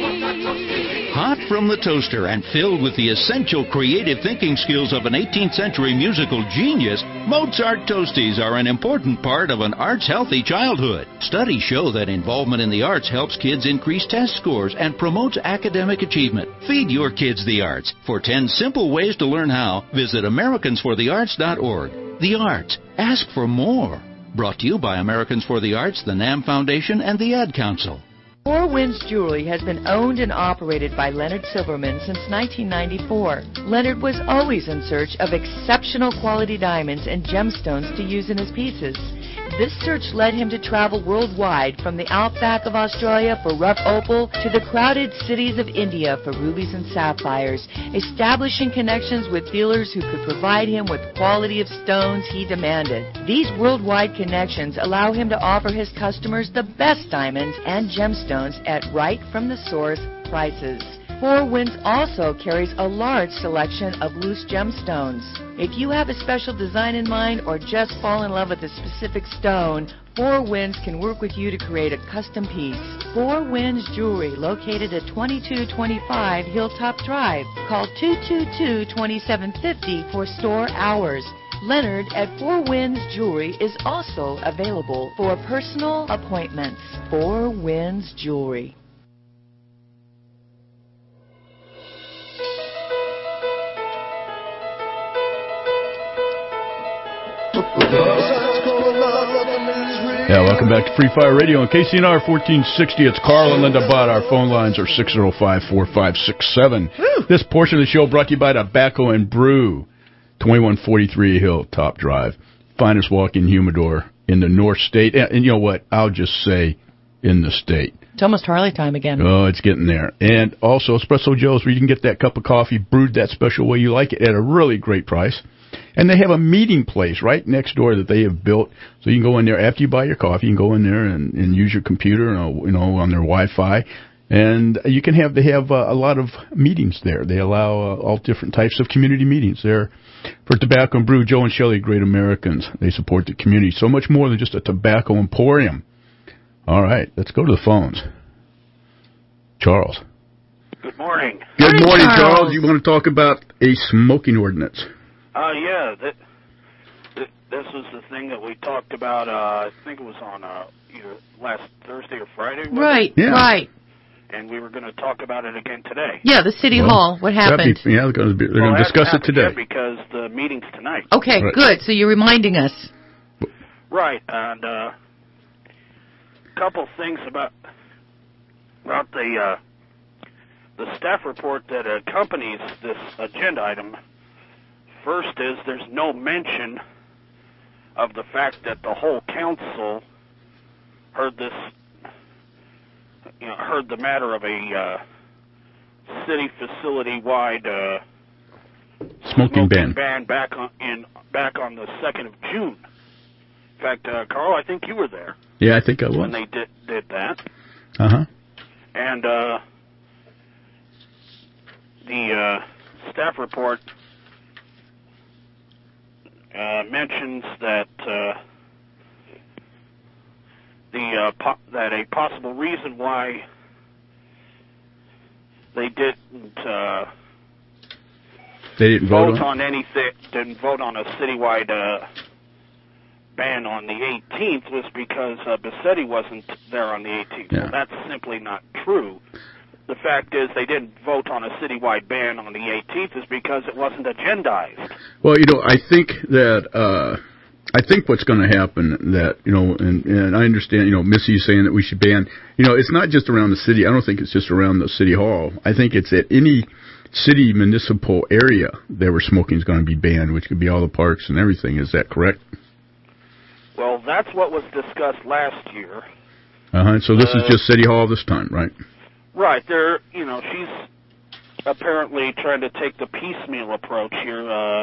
Hot from the toaster and filled with the essential creative thinking skills of an eighteenth century musical genius, Mozart Toasties are an important part of an arts-healthy childhood. Studies show that involvement in the arts helps kids increase test scores and promotes academic achievement. Feed your kids the arts. For ten simple ways to learn how, visit Americans for the Arts dot org. The arts. Ask for more. Brought to you by Americans for the Arts, the NAM Foundation, and the Ad Council. Four Winds Jewelry has been owned and operated by Leonard Silverman since nineteen ninety-four. Leonard was always in search of exceptional quality diamonds and gemstones to use in his pieces. This search led him to travel worldwide, from the outback of Australia for rough opal to the crowded cities of India for rubies and sapphires, establishing connections with dealers who could provide him with quality of stones he demanded. These worldwide connections allow him to offer his customers the best diamonds and gemstones at right from the source prices. Four Winds also carries a large selection of loose gemstones. If you have a special design in mind or just fall in love with a specific stone, Four Winds can work with you to create a custom piece. Four Winds Jewelry, located at twenty-two twenty-five Hilltop Drive. Call two two two, two seven five zero for store hours. Leonard at Four Winds Jewelry is also available for personal appointments. Four Winds Jewelry. Yeah, welcome back to Free Fire Radio on K C N R fourteen sixty. It's Carl and Linda Bott. Our phone lines are six oh five, four five six seven. This portion of the show brought to you by Tobacco and Brew, twenty-one forty-three Hilltop Drive. Finest walk-in humidor in the North State. And, and you know what? I'll just say in the state. It's almost Harley time again. Oh, it's getting there. And also Espresso Joe's, where you can get that cup of coffee brewed that special way you like it at a really great price. And they have a meeting place right next door that they have built, so you can go in there after you buy your coffee. You can go in there and, and use your computer, you know, on their Wi-Fi, and you can have they have uh, a lot of meetings there. They allow uh, all different types of community meetings there. For Tobacco and Brew, Joe and Shelley, Great Americans, they support the community so much more than just a tobacco emporium. All right, let's go to the phones. Charles. Good morning. Good Hi, morning, Charles. Charles. You want to talk about a smoking ordinance? Uh, yeah, that, that, this was the thing that we talked about, uh, I think it was on uh, either last Thursday or Friday. wasn't it? Right, yeah. right. And we were going to talk about it again today. Yeah, the City well, Hall. What happened? Be, yeah, they're going to, be, they're well, going to discuss it today. Because the meeting's tonight. Okay, right. good. So you're reminding us. Right, and a uh, couple things about about the uh, the staff report that accompanies this agenda item. First is there's no mention of the fact that the whole council heard this, you know, heard the matter of a uh, city facility-wide uh, smoking, smoking ban. ban back on in back on the second of June. In fact, uh, Carl, I think you were there. Yeah, I think I was. When they did did that. Uh huh. And uh, the uh, staff report uh, mentions that uh, the uh, po- that a possible reason why they didn't uh, they didn't vote, vote on, on anything, didn't vote on a citywide uh, ban on the eighteenth was because uh, Bassetti wasn't there on the eighteenth. Yeah. Well, that's simply not true. The fact is they didn't vote on a citywide ban on the eighteenth is because it wasn't agendized. Well, you know, I think that uh, I think what's going to happen that, you know, and, and I understand, you know, Missy's saying that we should ban, you know, it's not just around the city. I don't think it's just around the city hall. I think it's at any city municipal area that where smoking is going to be banned, which could be all the parks and everything. Is that correct? Well, that's what was discussed last year. Uh-huh. So this Uh, is just city hall this time, right? Right. There, you know, she's apparently trying to take the piecemeal approach here. Uh,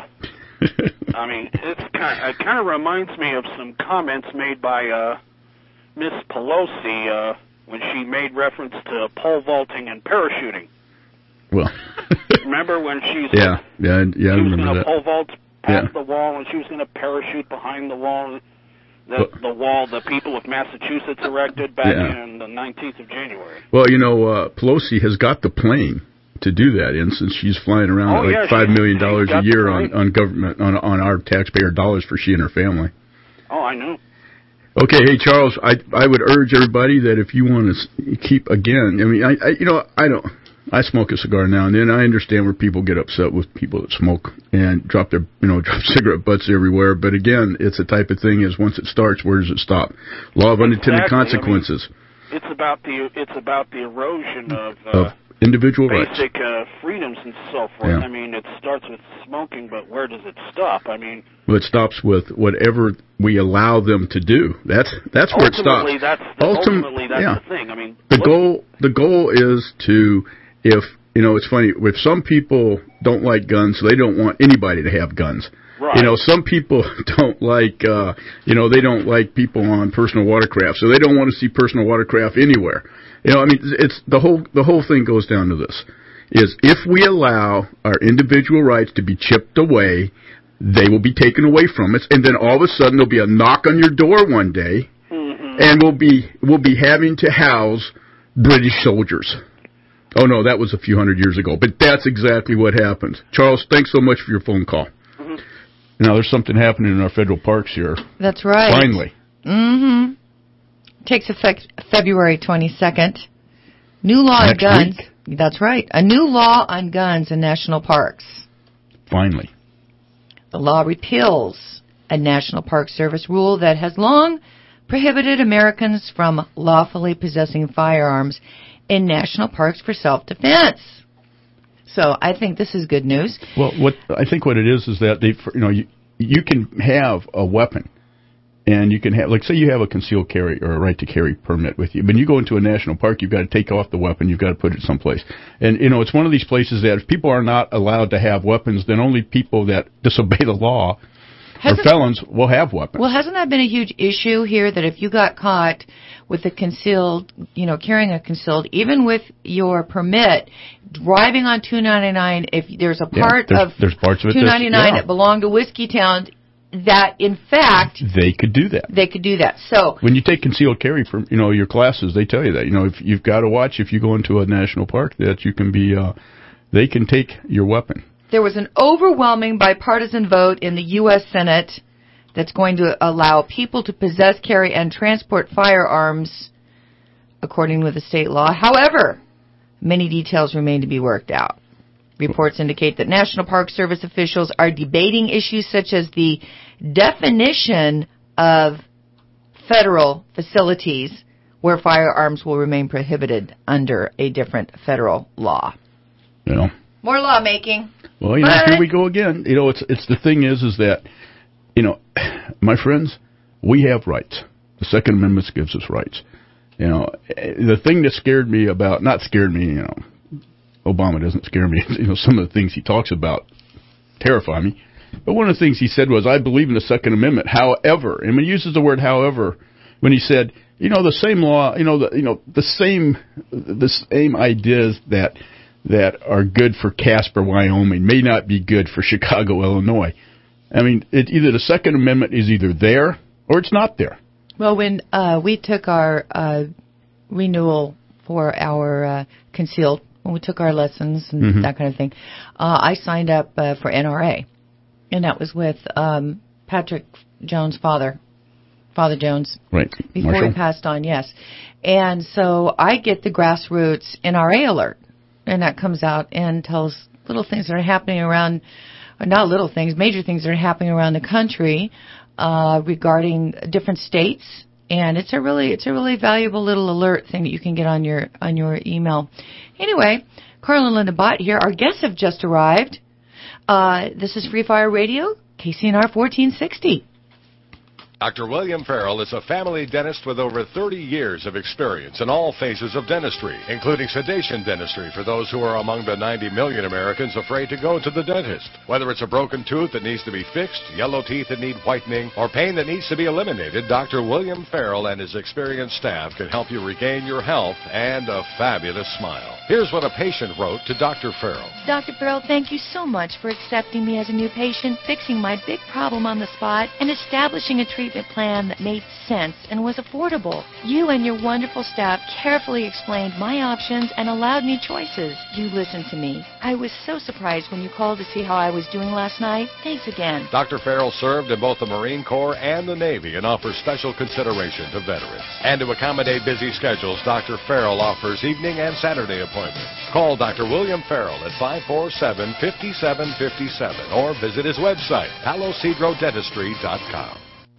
I mean, it's kind it kind of reminds me of some comments made by uh, Miss Pelosi uh, when she made reference to pole vaulting and parachuting. Well, remember when she's yeah, yeah, yeah, I she was remember going to that. pole vault past Yeah. the wall and she was going to parachute behind the wall. The, Well- the wall the people of Massachusetts erected back Yeah. in the nineteenth of January. Well, you know, uh, Pelosi has got the plane to do that in, since she's flying around Oh, at yeah, like five she's- million she's dollars got a the year on, plane. on government on on our taxpayer dollars for she and her family. Oh, I know. Okay, hey Charles, I I would urge everybody that if you want to keep again, I mean, I, I you know I don't. I smoke a cigar now and then. I understand where people get upset with people that smoke and drop their, you know, drop cigarette butts everywhere. But again, it's the type of thing is once it starts, where does it stop? Law of unintended Exactly. consequences I mean, it's about the it's about the erosion of, uh, of individual rights. basic uh, freedoms and so forth. Yeah. I mean, it starts with smoking, but where does it stop? I mean, Well, it stops with whatever we allow them to do. That's that's where it stops. ultimately, that's the, Ultim- ultimately that's yeah. the thing. I mean, The look- goal the goal is to, if you know, it's funny, if some people don't like guns, they don't want anybody to have guns. Right. You know, some people don't like, uh, you know, they don't like people on personal watercraft, so they don't want to see personal watercraft anywhere. You know, I mean, it's the whole the whole thing goes down to this: is if we allow our individual rights to be chipped away, they will be taken away from us, and then all of a sudden there'll be a knock on your door one day, Mm-hmm. and we'll be we'll be having to house British soldiers. Oh no, that was a few hundred years ago, but that's exactly what happens. Charles, thanks so much for your phone call. Mm-hmm. Now there's something happening in our federal parks here. That's right. Finally. Mm-hmm. Takes effect February twenty-second. New law on Next guns. week? That's right. A new law on guns in national parks. Finally. The law repeals a National Park Service rule that has long prohibited Americans from lawfully possessing firearms in national parks for self-defense. So I think this is good news. Well, what I think what it is is that they, you know, you, you can have a weapon, and you can have, like, say you have a concealed carry or a right to carry permit with you, but you go into a national park, you've got to take off the weapon, you've got to put it someplace, and you know it's one of these places that if people are not allowed to have weapons, then only people that disobey the law or Hasn't- felons will have weapons. Well, hasn't that been a huge issue here, that if you got caught with a concealed, you know, carrying a concealed, even with your permit, driving on two ninety-nine, if there's a Yeah, part there's- of there's parts of it two ninety-nine that's- yeah. that belong to Whiskey Town, that in fact They could do that. they could do that. So When you take concealed carry from, you know, your classes, they tell you that. You know, if you've got to watch if you go into a national park that you can be, uh, they can take your weapon. there was an overwhelming bipartisan vote in the U S Senate that's going to allow people to possess, carry, and transport firearms according with the state law. However, many details remain to be worked out. Reports indicate that National Park Service officials are debating issues such as the definition of federal facilities where firearms will remain prohibited under a different federal law. You know. More lawmaking. Well, you know, But- here we go again. You know, it's it's the thing is, is that, you know, my friends, we have rights. The Second Amendment gives us rights. You know, the thing that scared me about, not scared me, you know, Obama doesn't scare me. You know, some of the things he talks about terrify me. But one of the things he said was, I believe in the Second Amendment. However, and when he uses the word however, when he said, you know, the same law, you know, the, you know, the same, the same ideas that that are good for Casper, Wyoming, may not be good for Chicago, Illinois. I mean, it, either the Second Amendment is either there or it's not there. Well, when uh, we took our uh, renewal for our uh, concealed, when we took our lessons and mm-hmm. that kind of thing, uh, I signed up uh, for N R A, and that was with um, Patrick Jones' father, Father Jones, right? Before Marshall. he passed on, yes. And so I get the grassroots N R A alert, and that comes out and tells little things that are happening around, or not little things, major things that are happening around the country uh, regarding different states. And it's a really, it's a really valuable little alert thing that you can get on your on your email. Anyway, Carl and Linda Bott here. Our guests have just arrived. Uh, this is Free Fire Radio, K C N R fourteen sixty. Doctor William Farrell is a family dentist with over thirty years of experience in all phases of dentistry, including sedation dentistry for those who are among the ninety million Americans afraid to go to the dentist. Whether it's a broken tooth that needs to be fixed, yellow teeth that need whitening, or pain that needs to be eliminated, Doctor William Farrell and his experienced staff can help you regain your health and a fabulous smile. Here's what a patient wrote to Doctor Farrell. Doctor Farrell, thank you so much for accepting me as a new patient, fixing my big problem on the spot, and establishing a treatment plan that made sense and was affordable. You and your wonderful staff carefully explained my options and allowed me choices. You listened to me. I was so surprised when you called to see how I was doing last night. Thanks again. Doctor Farrell served in both the Marine Corps and the Navy and offers special consideration to veterans. And to accommodate busy schedules, Doctor Farrell offers evening and Saturday appointments. Call Doctor William Farrell at five four seven, five seven five seven or visit his website, palo cedro dentistry dot com.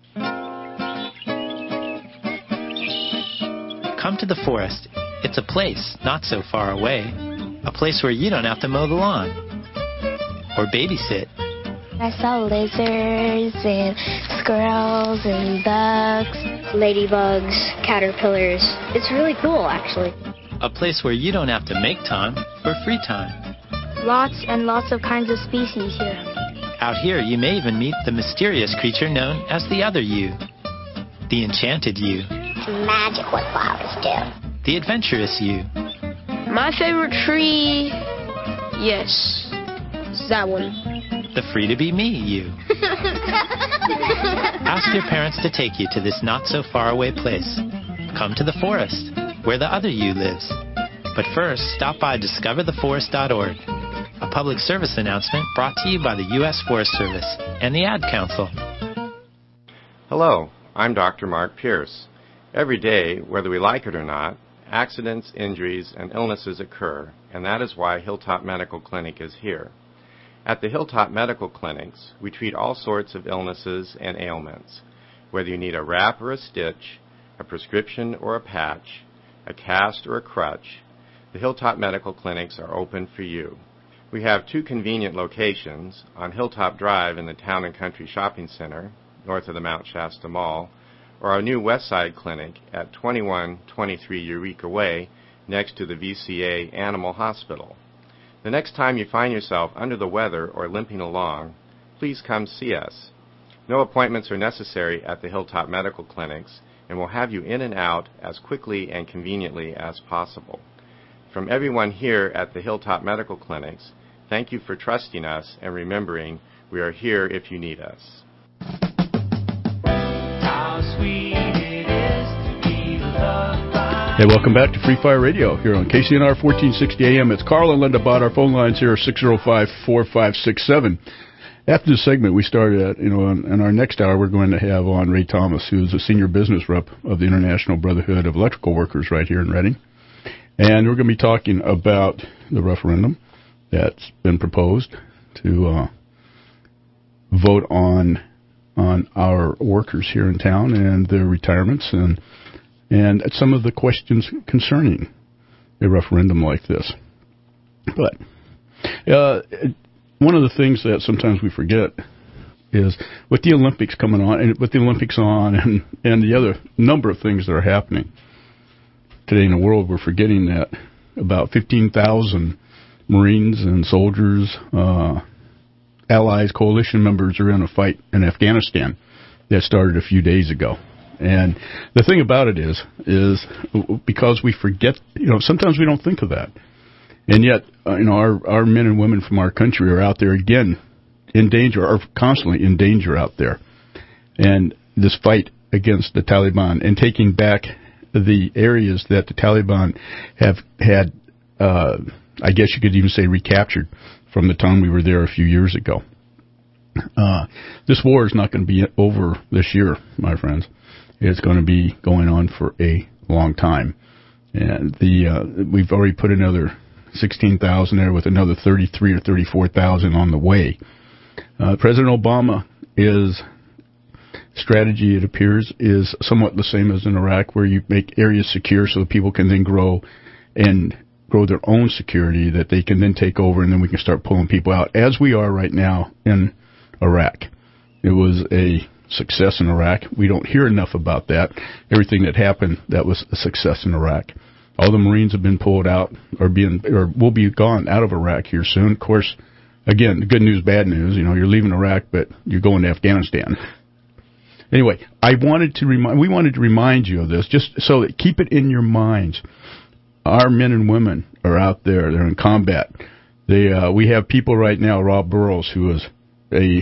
Come to the forest. It's a place not so far away. A place where you don't have to mow the lawn or babysit. I saw lizards and squirrels and bugs, ladybugs, caterpillars. It's really cool, actually. A place where you don't have to make time for free time. Lots and lots of kinds of species here. Out here, you may even meet the mysterious creature known as the other you, the enchanted you. Magic what flowers do. The adventurous you. My favorite tree, yes, it's that one. The free-to-be-me you. Ask your parents to take you to this not-so-far-away place. Come to the forest, where the other you lives. But first, stop by discover the forest dot org, a public service announcement brought to you by the U S Forest Service and the Ad Council. Hello, I'm Doctor Mark Pierce. Every day, whether we like it or not, accidents, injuries, and illnesses occur, and that is why Hilltop Medical Clinic is here. At the Hilltop Medical Clinics, we treat all sorts of illnesses and ailments. Whether you need a wrap or a stitch, a prescription or a patch, a cast or a crutch, the Hilltop Medical Clinics are open for you. We have two convenient locations, on Hilltop Drive in the Town and Country Shopping Center, north of the Mount Shasta Mall, or our new West Side Clinic at twenty-one twenty-three Eureka Way, next to the V C A Animal Hospital. The next time you find yourself under the weather or limping along, please come see us. No appointments are necessary at the Hilltop Medical Clinics, and we'll have you in and out as quickly and conveniently as possible. From everyone here at the Hilltop Medical Clinics, thank you for trusting us and remembering we are here if you need us. Hey, welcome back to Free Fire Radio here on K C N R fourteen sixty A M. It's Carl and Linda Bott. Our phone lines here are six oh five, four five six seven. After the segment we started at, you know, in, in our next hour, we're going to have on Ray Thomas, who's a senior business rep of the International Brotherhood of Electrical Workers right here in Reading. And we're going to be talking about the referendum that's been proposed to uh, vote on on our workers here in town and their retirements and and some of the questions concerning a referendum like this. But uh, one of the things that sometimes we forget is with the Olympics coming on, and with the Olympics on, and, and the other number of things that are happening today in the world, we're forgetting that about fifteen thousand Marines and soldiers, uh, allies, coalition members are in a fight in Afghanistan that started a few days ago. And the thing about it is, is because we forget, you know, sometimes we don't think of that. And yet, uh, you know, our, our men and women from our country are out there again in danger, are constantly in danger out there. And this fight against the Taliban and taking back the areas that the Taliban have had, uh, I guess you could even say recaptured from the time we were there a few years ago. Uh, this war is not going to be over this year, my friends. It's going to be going on for a long time. And the uh, we've already put another sixteen thousand there with another thirty-three or thirty-four thousand on the way. Uh, President Obama is strategy, it appears, is somewhat the same as in Iraq, where you make areas secure so that people can then grow and grow their own security that they can then take over, and then we can start pulling people out, as we are right now in Iraq. It was a success in Iraq. We don't hear enough about that. Everything that happened, that was a success in Iraq. All the Marines have been pulled out, or being, or will be gone out of Iraq here soon. Of course, again, good news, bad news. You know, you're leaving Iraq, but you're going to Afghanistan. Anyway, I wanted to remind, we wanted to remind you of this, just so that keep it in your minds. Our men and women are out there. They're in combat. They, uh, we have people right now, Rob Burrows, who is a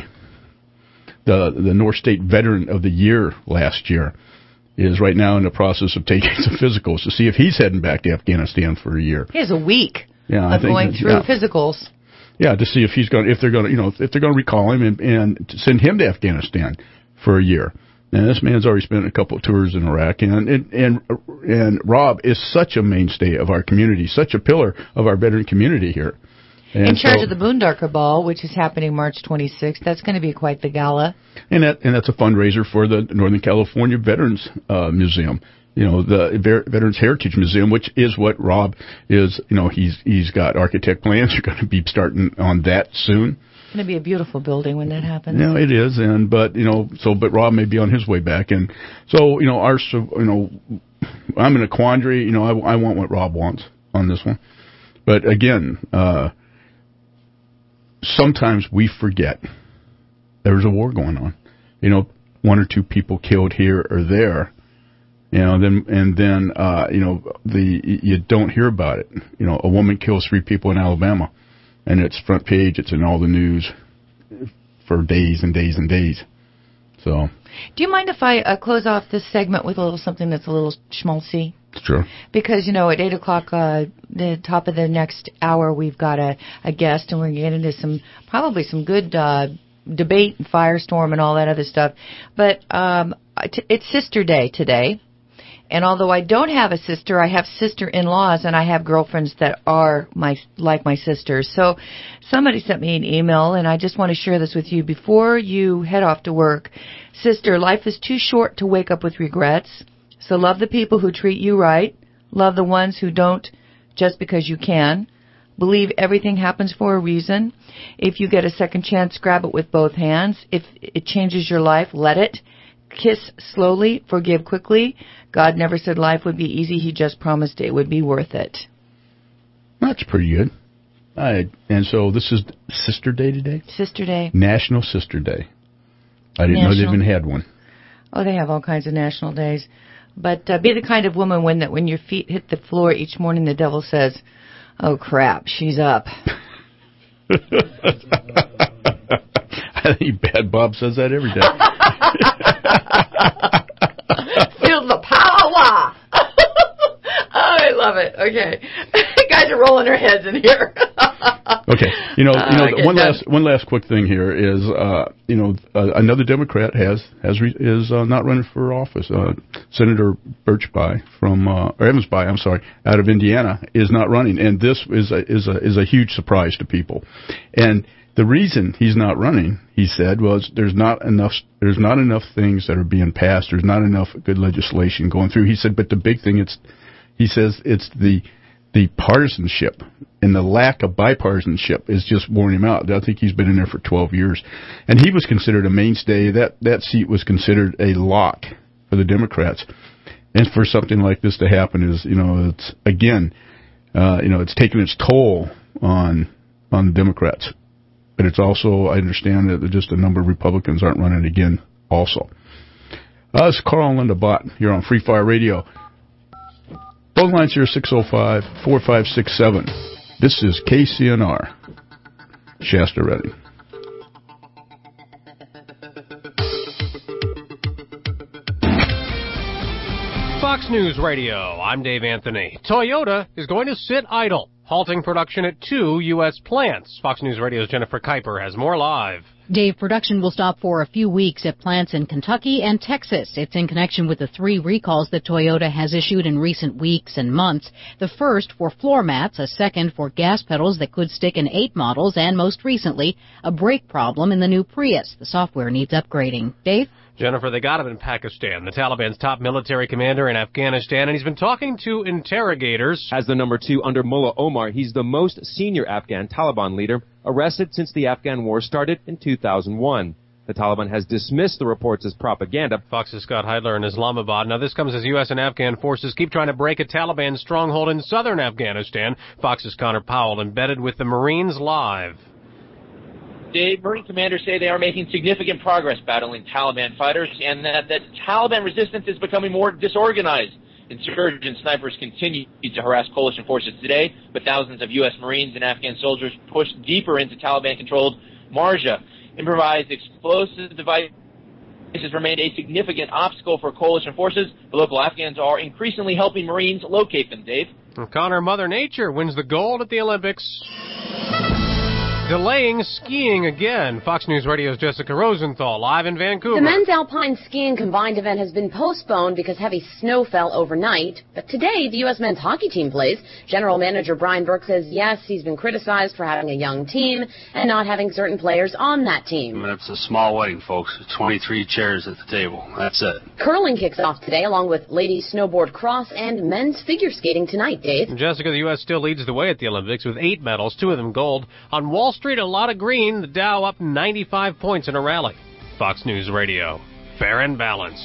the the North State Veteran of the Year last year, is right now in the process of taking some physicals to see if he's heading back to Afghanistan for a year. He has a week yeah, I of think going that, through yeah. physicals. Yeah, to see if he's going, if they're going to, you know, if they're going to recall him and, and to send him to Afghanistan for a year. And this man's already spent a couple of tours in Iraq, and and and, and Rob is such a mainstay of our community, such a pillar of our veteran community here. And in charge so, of the Boondarker Ball, which is happening March twenty-sixth. That's going to be quite the gala. And that and that's a fundraiser for the Northern California Veterans uh, Museum. You know, the Ver- Veterans Heritage Museum, which is what Rob is. You know, he's he's got architect plans. You're going to be starting on that soon. It's going to be a beautiful building when that happens. No, it is, and but you know, so but Rob may be on his way back, and so you know, our you know, I'm in a quandary. You know, I, I want what Rob wants on this one, but again, uh, sometimes we forget there's a war going on. You know, one or two people killed here or there. You know, then and then uh, you know the you don't hear about it. You know, a woman kills three people in Alabama. And it's front page. It's in all the news for days and days and days. So, do you mind if I uh, close off this segment with a little something that's a little schmaltzy? Sure. Because, you know, at eight o'clock, uh, the top of the next hour, we've got a, a guest, and we're going to get into some, probably some good uh, debate and firestorm and all that other stuff. But um, it's Sister Day today. And although I don't have a sister, I have sister-in-laws, and I have girlfriends that are my like my sisters. So somebody sent me an email, and I just want to share this with you before you head off to work. Sister, life is too short to wake up with regrets. So love the people who treat you right. Love the ones who don't just because you can. Believe everything happens for a reason. If you get a second chance, grab it with both hands. If it changes your life, let it. Kiss slowly, forgive quickly. God never said life would be easy. He just promised it would be worth it. That's pretty good. I, and so this is Sister Day today? Sister Day. National Sister Day. I didn't National. know they even had one. Oh, they have all kinds of national days. But uh, be the kind of woman when that when your feet hit the floor each morning, the devil says, "Oh, crap, she's up." I think Bad Bob says that every day. Feel the power. Oh, I love it. Okay, guys are rolling their heads in here. Okay, you know, you know, Uh, one done. last one last quick thing here is, uh, you know, uh, another Democrat has has re- is uh, not running for office. Uh, Senator Birchby from uh, or Evansby, I'm sorry, out of Indiana is not running, and this is a, is a is a huge surprise to people. And the reason he's not running, he said, was there's not enough there's not enough things that are being passed. There's not enough good legislation going through. He said, but the big thing, it's he says it's the the partisanship and the lack of bipartisanship is just wearing him out. I think he's been in there for twelve years, and he was considered a mainstay. That that seat was considered a lock for the Democrats, and for something like this to happen is, you know, it's again, uh, you know, it's taken its toll on on the Democrats. But it's also, I understand that just a number of Republicans aren't running again also. Uh, it's Carl and Linda Bott here on Free Fire Radio. Phone lines here six oh five, four five six seven. This is K C N R. Shasta ready. Fox News Radio, I'm Dave Anthony. Toyota is going to sit idle, halting production at two U S plants. Fox News Radio's Jennifer Kuiper has more live. Dave, production will stop for a few weeks at plants in Kentucky and Texas. It's in connection with the three recalls that Toyota has issued in recent weeks and months. The first for floor mats, a second for gas pedals that could stick in eight models, and most recently, a brake problem in the new Prius. The software needs upgrading. Dave? Jennifer, they got him in Pakistan, the Taliban's top military commander in Afghanistan, and he's been talking to interrogators. As the number two under Mullah Omar, he's the most senior Afghan Taliban leader, arrested since the Afghan war started in two thousand one. The Taliban has dismissed the reports as propaganda. Fox's Scott Heidler in Islamabad. Now, this comes as U S and Afghan forces keep trying to break a Taliban stronghold in southern Afghanistan. Fox's Connor Powell embedded with the Marines live. Dave, Marine commanders say they are making significant progress battling Taliban fighters and that the Taliban resistance is becoming more disorganized. Insurgent snipers continue to harass coalition forces today, but thousands of U S Marines and Afghan soldiers pushed deeper into Taliban-controlled Marja. Improvised explosive devices remained a significant obstacle for coalition forces. The local Afghans are increasingly helping Marines locate them, Dave. Connor, Mother Nature wins the gold at the Olympics. Delaying skiing again. Fox News Radio's Jessica Rosenthal live in Vancouver. The men's alpine skiing combined event has been postponed because heavy snow fell overnight. But today, the U S men's hockey team plays. General Manager Brian Burke says, yes, he's been criticized for having a young team and not having certain players on that team. I mean, it's a small wedding, folks. twenty-three chairs at the table. That's it. Curling kicks off today, along with ladies snowboard cross and men's figure skating tonight, Dave. Jessica, the U S still leads the way at the Olympics with eight medals, two of them gold. On Wall Street, a lot of green. The Dow up ninety-five points in a rally. Fox News Radio. Fair and balanced.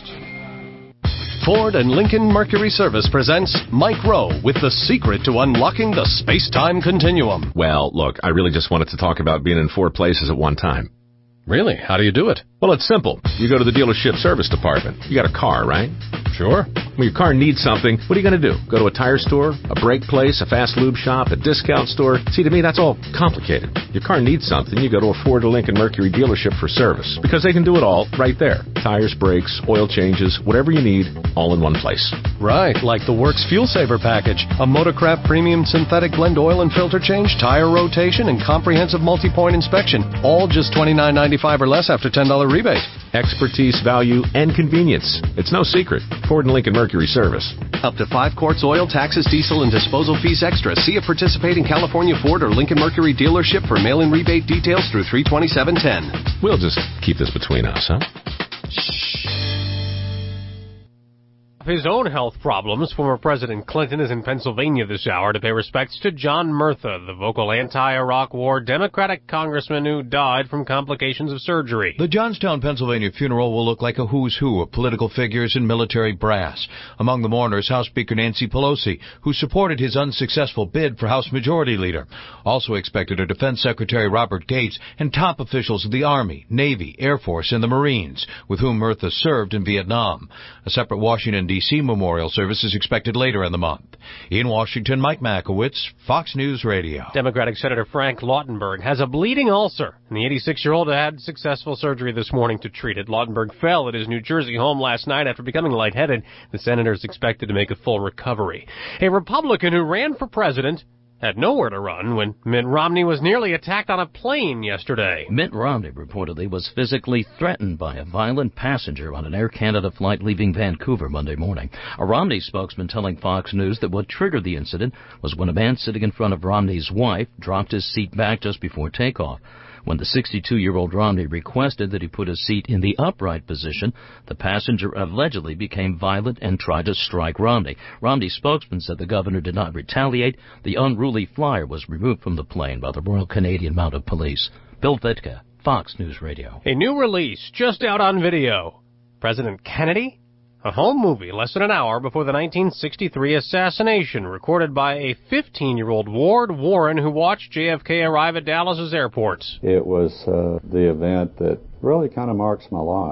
Ford and Lincoln Mercury Service presents Mike Rowe with the secret to unlocking the space-time continuum. Well, look, I really just wanted to talk about being in four places at one time. Really? How do you do it? Well, it's simple. You go to the dealership service department. You got a car, right? Sure. When your car needs something, what are you going to do? Go to a tire store, a brake place, a fast lube shop, a discount store? See, to me, that's all complicated. Your car needs something, you go to a Ford or Lincoln Mercury dealership for service, because they can do it all right there. Tires, brakes, oil changes, whatever you need, all in one place. Right, like the Works Fuel Saver Package, a Motorcraft Premium Synthetic Blend Oil and Filter Change, tire rotation, and comprehensive multi-point inspection. All just twenty-nine ninety-five or less after ten dollars rebate. Expertise, value, and convenience. It's no secret. Ford and Lincoln Mercury Service. Up to five quarts oil, taxes, diesel, and disposal fees extra. See a participating California Ford or Lincoln Mercury dealership for mail-in rebate details through three twenty-seven ten. We'll just keep this between us, huh? His own health problems, former President Clinton is in Pennsylvania this hour to pay respects to John Murtha, the vocal anti-Iraq War Democratic congressman who died from complications of surgery. The Johnstown, Pennsylvania funeral will look like a who's who of political figures and military brass. Among the mourners, House Speaker Nancy Pelosi, who supported his unsuccessful bid for House Majority Leader. Also expected are Defense Secretary Robert Gates and top officials of the Army, Navy, Air Force, and the Marines, with whom Murtha served in Vietnam. A separate Washington, D C memorial service is expected later in the month. In Washington, Mike Makowitz, Fox News Radio. Democratic Senator Frank Lautenberg has a bleeding ulcer, and the eighty-six-year-old had successful surgery this morning to treat it. Lautenberg fell at his New Jersey home last night after becoming lightheaded. The senator is expected to make a full recovery. A Republican who ran for president had nowhere to run when Mitt Romney was nearly attacked on a plane yesterday. Mitt Romney reportedly was physically threatened by a violent passenger on an Air Canada flight leaving Vancouver Monday morning. A Romney spokesman telling Fox News that what triggered the incident was when a man sitting in front of Romney's wife dropped his seat back just before takeoff. When the sixty-two-year-old Romney requested that he put his seat in the upright position, the passenger allegedly became violent and tried to strike Romney. Romney's spokesman said the governor did not retaliate. The unruly flyer was removed from the plane by the Royal Canadian Mounted Police. Bill Vitka, Fox News Radio. A new release just out on video. President Kennedy? A home movie less than an hour before the nineteen sixty-three assassination, recorded by a fifteen-year-old Ward Warren who watched J F K arrive at Dallas's airport. It was uh, the event that really kind of marks my life.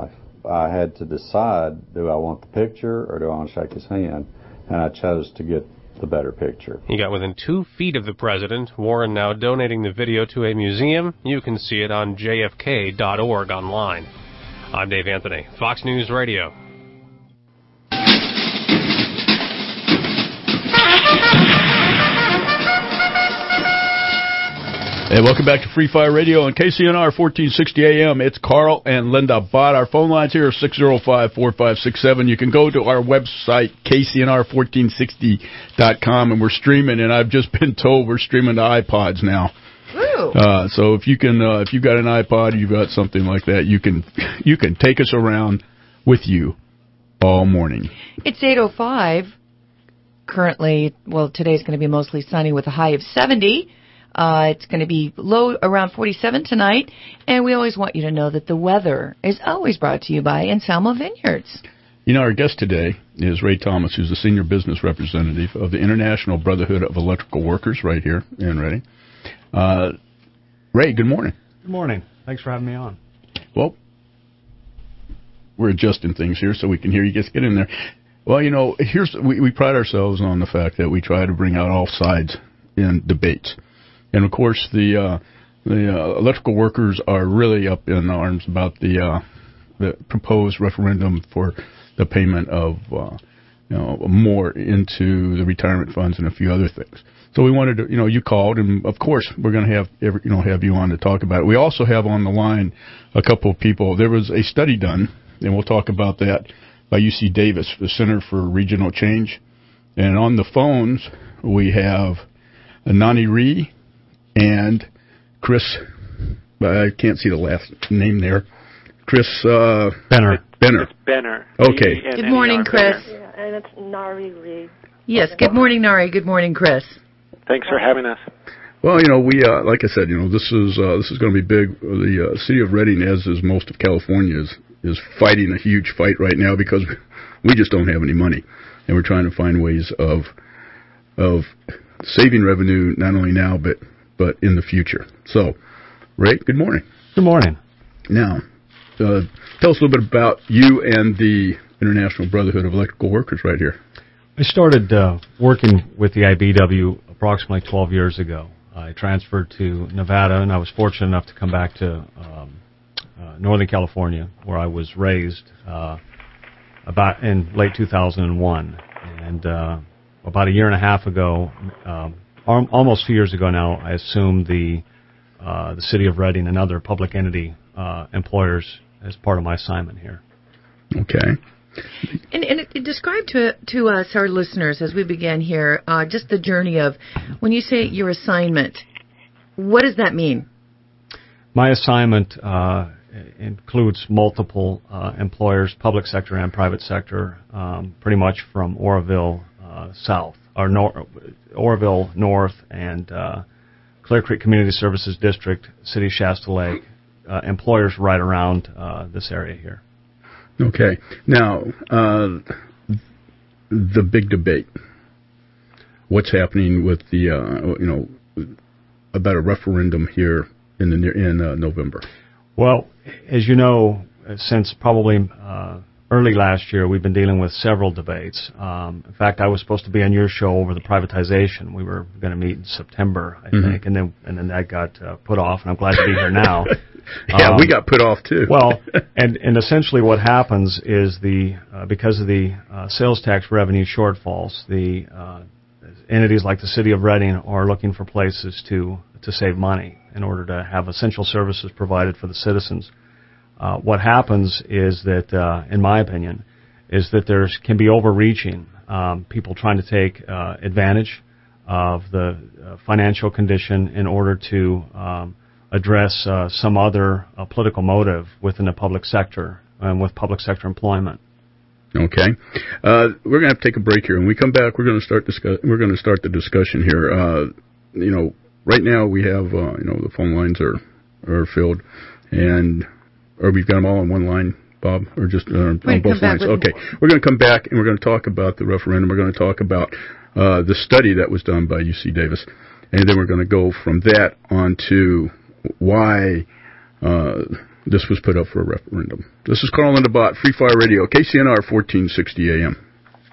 I had to decide, do I want the picture or do I want to shake his hand? And I chose to get the better picture. He got within two feet of the president. Warren now donating the video to a museum. You can see it on J F K dot org online. I'm Dave Anthony, Fox News Radio. Hey, welcome back to Free Fire Radio on K C N R fourteen sixty A M. It's Carl and Linda Bott. Our phone lines here are six oh five, four five six seven. You can go to our website, K C N R fourteen sixty dot com, and we're streaming, and I've just been told we're streaming to iPods now. Woo. Uh, so if you can, uh, if you've got an iPod, you've got something like that, you can, you can take us around with you all morning. It's eight oh five. Currently, well, today's going to be mostly sunny with a high of seventy. Uh, it's going to be low around forty-seven tonight, and we always want you to know that the weather is always brought to you by Anselmo Vineyards. You know, our guest today is Ray Thomas, who's the Senior Business Representative of the International Brotherhood of Electrical Workers right here in Reading. Uh, Ray, good morning. Good morning. Thanks for having me on. Well, we're adjusting things here so we can hear you. Just get in there. Well, you know, here's we, we pride ourselves on the fact that we try to bring out all sides in debates. And, of course, the uh, the uh, electrical workers are really up in arms about the uh, the proposed referendum for the payment of uh, you know more into the retirement funds and a few other things. So we wanted to, you know, you called, and of course we're going to have every, you know have you on to talk about it. We also have on the line a couple of people. There was a study done, and we'll talk about that, by U C Davis, the Center for Regional Change. And on the phones we have Nani Ree and Chris, I can't see the last name there. Chris uh, Benner. Benner. Benner. Okay. Good morning, Chris. Yeah, and it's Nari Reed. Yes, good morning, Nari. Good morning, Chris. Thanks for having us. Well, you know, we uh, like I said, you know, this is uh, this is going to be big. The uh, city of Reading, as is most of California, is is fighting a huge fight right now because we just don't have any money, and we're trying to find ways of of saving revenue not only now but but in the future. So, Ray, good morning. Good morning. Now, uh, tell us a little bit about you and the International Brotherhood of Electrical Workers right here. I started uh, working with the I B W approximately twelve years ago. I transferred to Nevada, and I was fortunate enough to come back to um, uh, Northern California, where I was raised uh, about in late two thousand one. And uh, about a year and a half ago, um, almost two years ago now, I assumed the uh, the city of Reading and other public entity uh, employers as part of my assignment here. Okay. And, and it, it describe to to us, our listeners, as we begin here, uh, just the journey of when you say your assignment. What does that mean? My assignment uh, includes multiple uh, employers, public sector and private sector, um, pretty much from Oroville uh, south. Or nor- Oroville North and uh, Clear Creek Community Services District, City of Shasta Lake, uh, employers right around uh, this area here. Okay. Now, uh, the big debate. What's happening with the, uh, you know, about a referendum here in the near, in uh, November? Well, as you know, since probably uh, early last year, we've been dealing with several debates. Um, in fact, I was supposed to be on your show over the privatization. We were going to meet in September, I Mm-hmm. think, and then and then that got uh, put off, and I'm glad to be here now. yeah, um, we got put off, too. well, and, and essentially what happens is the uh, because of the uh, sales tax revenue shortfalls, the uh, entities like the City of Reading are looking for places to, to save money in order to have essential services provided for the citizens. Uh, what happens is that, uh, in my opinion, is that there can be overreaching, um, people trying to take uh, advantage of the uh, financial condition in order to um, address uh, some other uh, political motive within the public sector and with public sector employment. Okay, uh, we're going to have to take a break here. When we come back, we're going to start discuss- We're going to start the discussion here. Uh, you know, right now we have uh, you know the phone lines are are filled, and or we've got them all on one line, Bob, or just uh, on both lines. Okay, we're going to come back and we're going to talk about the referendum. We're going to talk about uh, the study that was done by U C Davis, and then we're going to go from that on to why uh, this was put up for a referendum. This is Carl and the Bot, Free Fire Radio, K C N R fourteen sixty A M.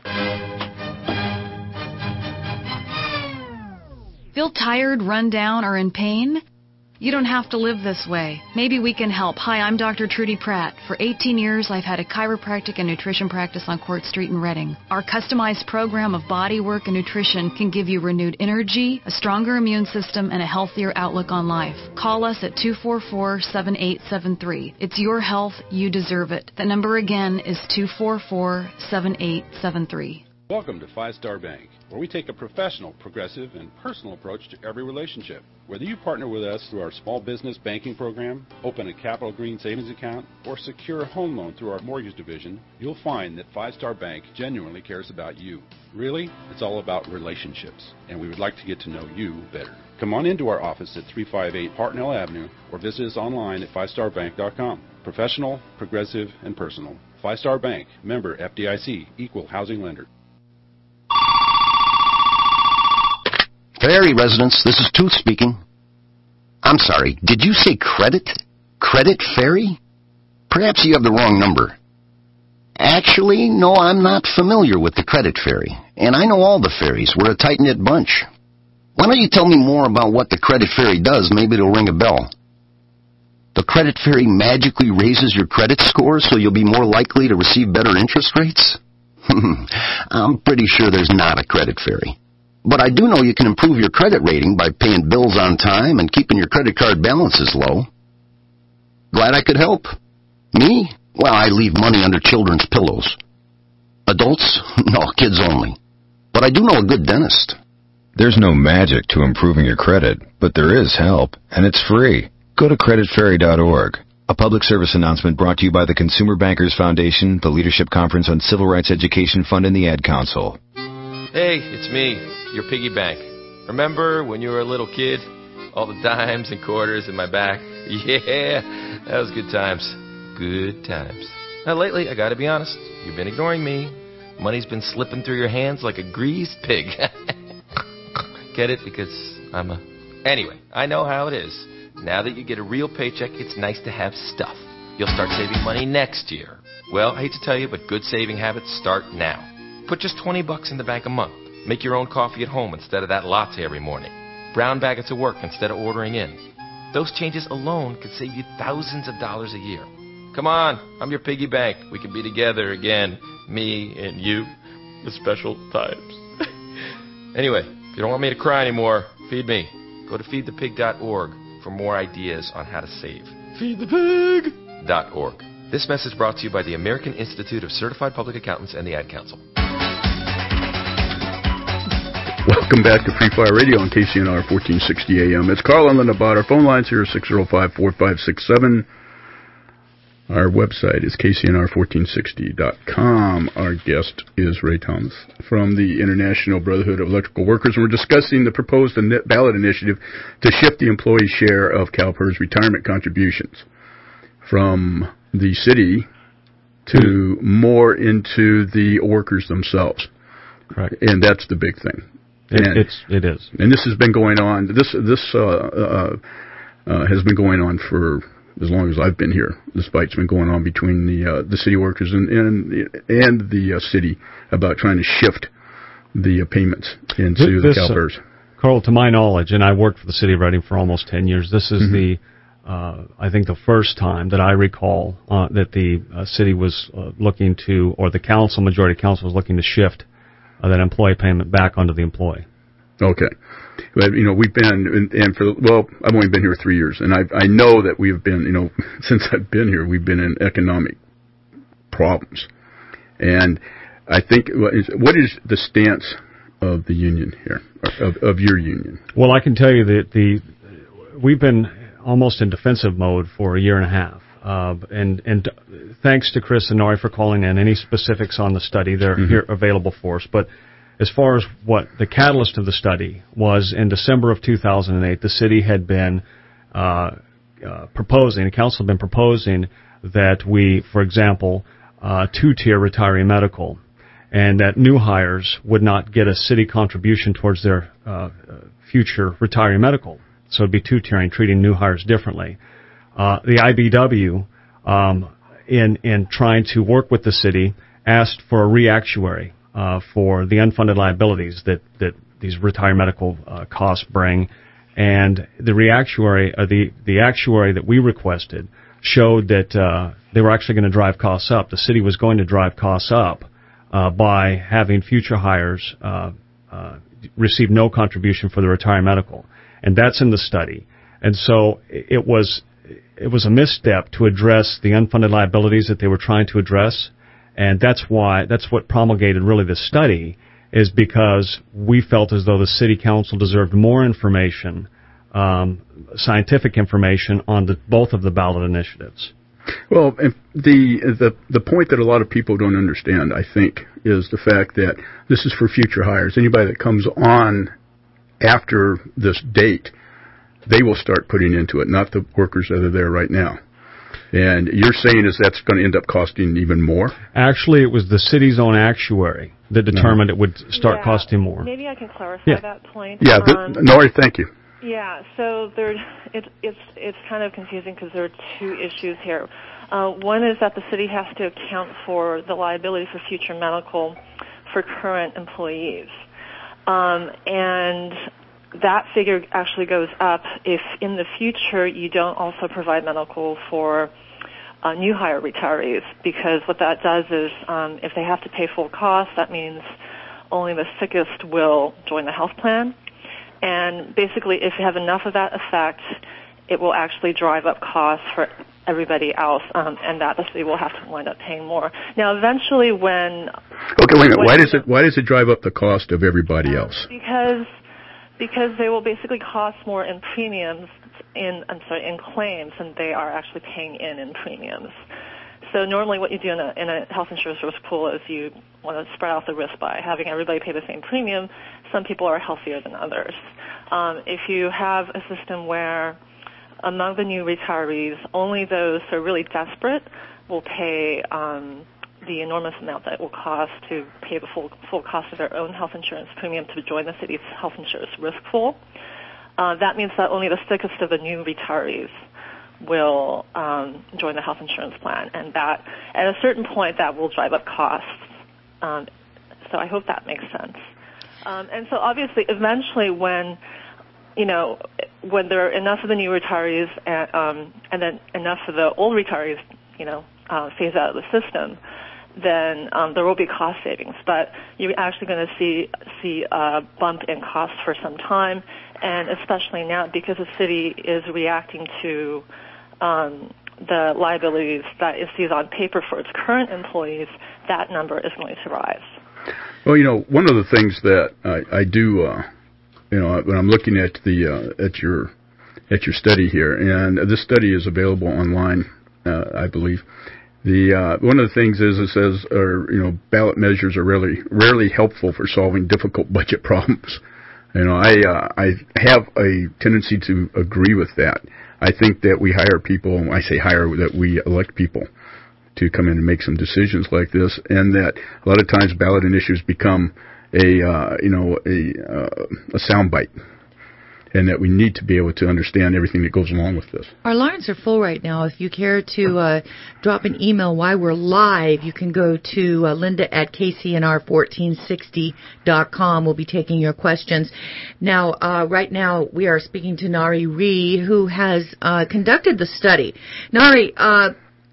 Feel tired, run down, or in pain? You don't have to live this way. Maybe we can help. Hi, I'm Doctor Trudy Pratt. For eighteen years, I've had a chiropractic and nutrition practice on Court Street in Reading. Our customized program of body work and nutrition can give you renewed energy, a stronger immune system, and a healthier outlook on life. Call us at two four four, seven eight seven three. It's your health. You deserve it. The number again is two four four, seven eight seven three. Welcome to Five Star Bank, where we take a professional, progressive, and personal approach to every relationship. Whether you partner with us through our small business banking program, open a Capital Green savings account, or secure a home loan through our mortgage division, you'll find that Five Star Bank genuinely cares about you. Really, it's all about relationships, and we would like to get to know you better. Come on into our office at three five eight Hartnell Avenue, or visit us online at five star bank dot com. Professional, progressive, and personal. Five Star Bank, member F D I C, equal housing lender. Ferry residents, this is Tooth speaking. I'm sorry, did you say credit? Credit Ferry? Perhaps you have the wrong number. Actually, no, I'm not familiar with the Credit Ferry, and I know all the ferries. We're a tight-knit bunch. Why don't you tell me more about what the Credit Ferry does? Maybe it'll ring a bell. The Credit Ferry magically raises your credit score so you'll be more likely to receive better interest rates? I'm pretty sure there's not a Credit Ferry. But I do know you can improve your credit rating by paying bills on time and keeping your credit card balances low. Glad I could help. Me? Well, I leave money under children's pillows. Adults? No, kids only. But I do know a good dentist. There's no magic to improving your credit, but there is help, and it's free. Go to credit ferry dot org. A public service announcement brought to you by the Consumer Bankers Foundation, the Leadership Conference on Civil Rights Education Fund, and the Ad Council. Hey, it's me, your piggy bank. Remember when you were a little kid? All the dimes and quarters in my back? Yeah, that was good times. Good times. Now lately, I gotta be honest, you've been ignoring me. Money's been slipping through your hands like a greased pig. Get it? Because I'm a... Anyway, I know how it is. Now that you get a real paycheck, it's nice to have stuff. You'll start saving money next year. Well, I hate to tell you, but good saving habits start now. Put just twenty bucks in the bank a month. Make your own coffee at home instead of that latte every morning. Brown bag it to work instead of ordering in. Those changes alone could save you thousands of dollars a year. Come on, I'm your piggy bank. We can be together again, me and you, the special times. Anyway, if you don't want me to cry anymore, feed me. Go to feed the pig dot org for more ideas on how to save. feed the pig dot org. This message brought to you by the American Institute of Certified Public Accountants and the Ad Council. Welcome back to Free Fire Radio on K C N R fourteen sixty A M. It's Carl and Linda Bott. Our phone lines here are six oh five, four five six seven. Our website is K C N R fourteen sixty dot com. Our guest is Ray Thomas from the International Brotherhood of Electrical Workers, and we're discussing the proposed ballot initiative to shift the employee share of CalPERS retirement contributions from the city to more into the workers themselves. Correct. And that's the big thing. It, and, it's it is, and this has been going on. This this uh, uh, uh, has been going on for as long as I've been here. This fight's been going on between the uh, the city workers and and, and the uh, city about trying to shift the uh, payments into this, the CalPERS. Uh, Carl, to my knowledge, and I worked for the city of Reading for almost ten years. This is mm-hmm. the uh, I think the first time that I recall uh, that the uh, city was uh, looking to, or the council majority council was looking to shift Uh, that employee payment back onto the employee. Okay. But, you know, we've been, and, and for, well, I've only been here three years, and I I know that we've been, you know, since I've been here, we've been in economic problems. And I think, what is the stance of the union here, of, of your union? Well, I can tell you that the we've been almost in defensive mode for a year and a half. Uh, and and thanks to Chris and Nori for calling in. Any specifics on the study, they're mm-hmm. here available for us. But as far as what the catalyst of the study was, in December of two thousand eight, the city had been uh, uh, proposing, the council had been proposing that we, for example, uh, two-tier retiree medical, and that new hires would not get a city contribution towards their uh, future retiree medical. So it'd be two-tiering, treating new hires differently. uh, the I B W, um, in in trying to work with the city, asked for a re-actuary uh, for the unfunded liabilities that, that these retired medical uh, costs bring, and the re-actuary, uh, the the actuary that we requested showed that uh, they were actually going to drive costs up. The city was going to drive costs up uh, by having future hires uh, uh, receive no contribution for the retired medical, and that's in the study. And so it was it was a misstep to address the unfunded liabilities that they were trying to address, and that's why that's what promulgated really the study, is because we felt as though the city council deserved more information, um, scientific information on the, both of the ballot initiatives. Well, if the the the point that a lot of people don't understand, I think, is the fact that this is for future hires. Anybody that comes on after this date, they will start putting into it, not the workers that are there right now. And you're saying is that's going to end up costing even more? Actually, it was the city's own actuary that determined no. it would start yeah, costing more. Maybe I can clarify yeah. that point. Yeah, the, um, Nori, thank you. Yeah, so there, it, it's it's kind of confusing because there are two issues here. Uh, one is that the city has to account for the liability for future medical for current employees, um, and that figure actually goes up if in the future you don't also provide medical for uh, new hire retirees, because what that does is um, if they have to pay full cost, that means only the sickest will join the health plan. And basically, if you have enough of that effect, it will actually drive up costs for everybody else, um, and that the city will have to wind up paying more. Now, eventually, when okay, wait a minute, why does it why does it drive up the cost of everybody else? Because because they will basically cost more in premiums in I'm sorry in claims than they are actually paying in in premiums. So normally what you do in a, in a health insurance risk pool is you want to spread out the risk by having everybody pay the same premium. Some people are healthier than others. Um, if you have a system where among the new retirees, only those who are really desperate will pay um, the enormous amount that it will cost to pay the full, full cost of their own health insurance premium to join the city's health insurance risk pool, uh, that means that only the sickest of the new retirees will um, join the health insurance plan, and that at a certain point that will drive up costs. Um, so I hope that makes sense. Um, and so obviously, eventually, when you know, when there are enough of the new retirees and, um, and then enough of the old retirees, you know, uh, phase out of the system, then um, there will be cost savings. But you're actually going to see see a bump in costs for some time, and especially now because the city is reacting to Um, the liabilities that it sees on paper for its current employees, that number is going to rise. Well, you know, one of the things that I, I do, uh, you know, when I'm looking at the uh, at your at your study here, and this study is available online, uh, I believe. The uh, one of the things is it says, or you know, ballot measures are really rarely helpful for solving difficult budget problems. You know, I uh, I have a tendency to agree with that. I think that we hire people, I say hire, that we elect people to come in and make some decisions like this, and that a lot of times ballot initiatives become a, uh, you know, a, uh, a soundbite, and that we need to be able to understand everything that goes along with this. Our lines are full right now. If you care to uh, drop an email while we're live, you can go to uh, Linda at K C N R fourteen sixty dot com. We'll be taking your questions. Now, uh, right now, we are speaking to Nari Reed, who has uh, conducted the study. Nari, uh,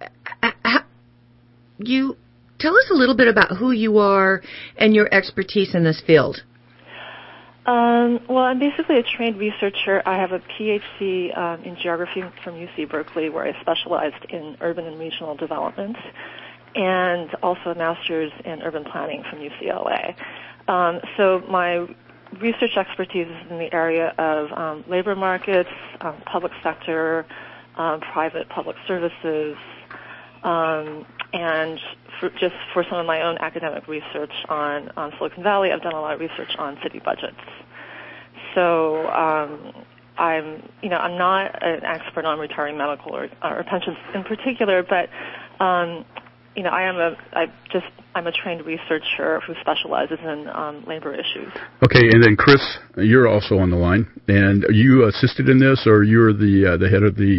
you tell us a little bit about who you are and your expertise in this field. Um, well, I'm basically a trained researcher. I have a P H D um, in geography from U C Berkeley, where I specialized in urban and regional development, and also a master's in urban planning from U C L A. Um, so my research expertise is in the area of um, labor markets, um, public sector, um, private public services, um, and for, just for some of my own academic research on, on Silicon Valley, I've done a lot of research on city budgets. So um, I'm, you know, I'm not an expert on retiring medical or, or pensions in particular, but um, you know, I am a, I just, I'm a trained researcher who specializes in um, labor issues. Okay, and then Chris, you're also on the line, and are you assisted in this, or you're the uh, the head of the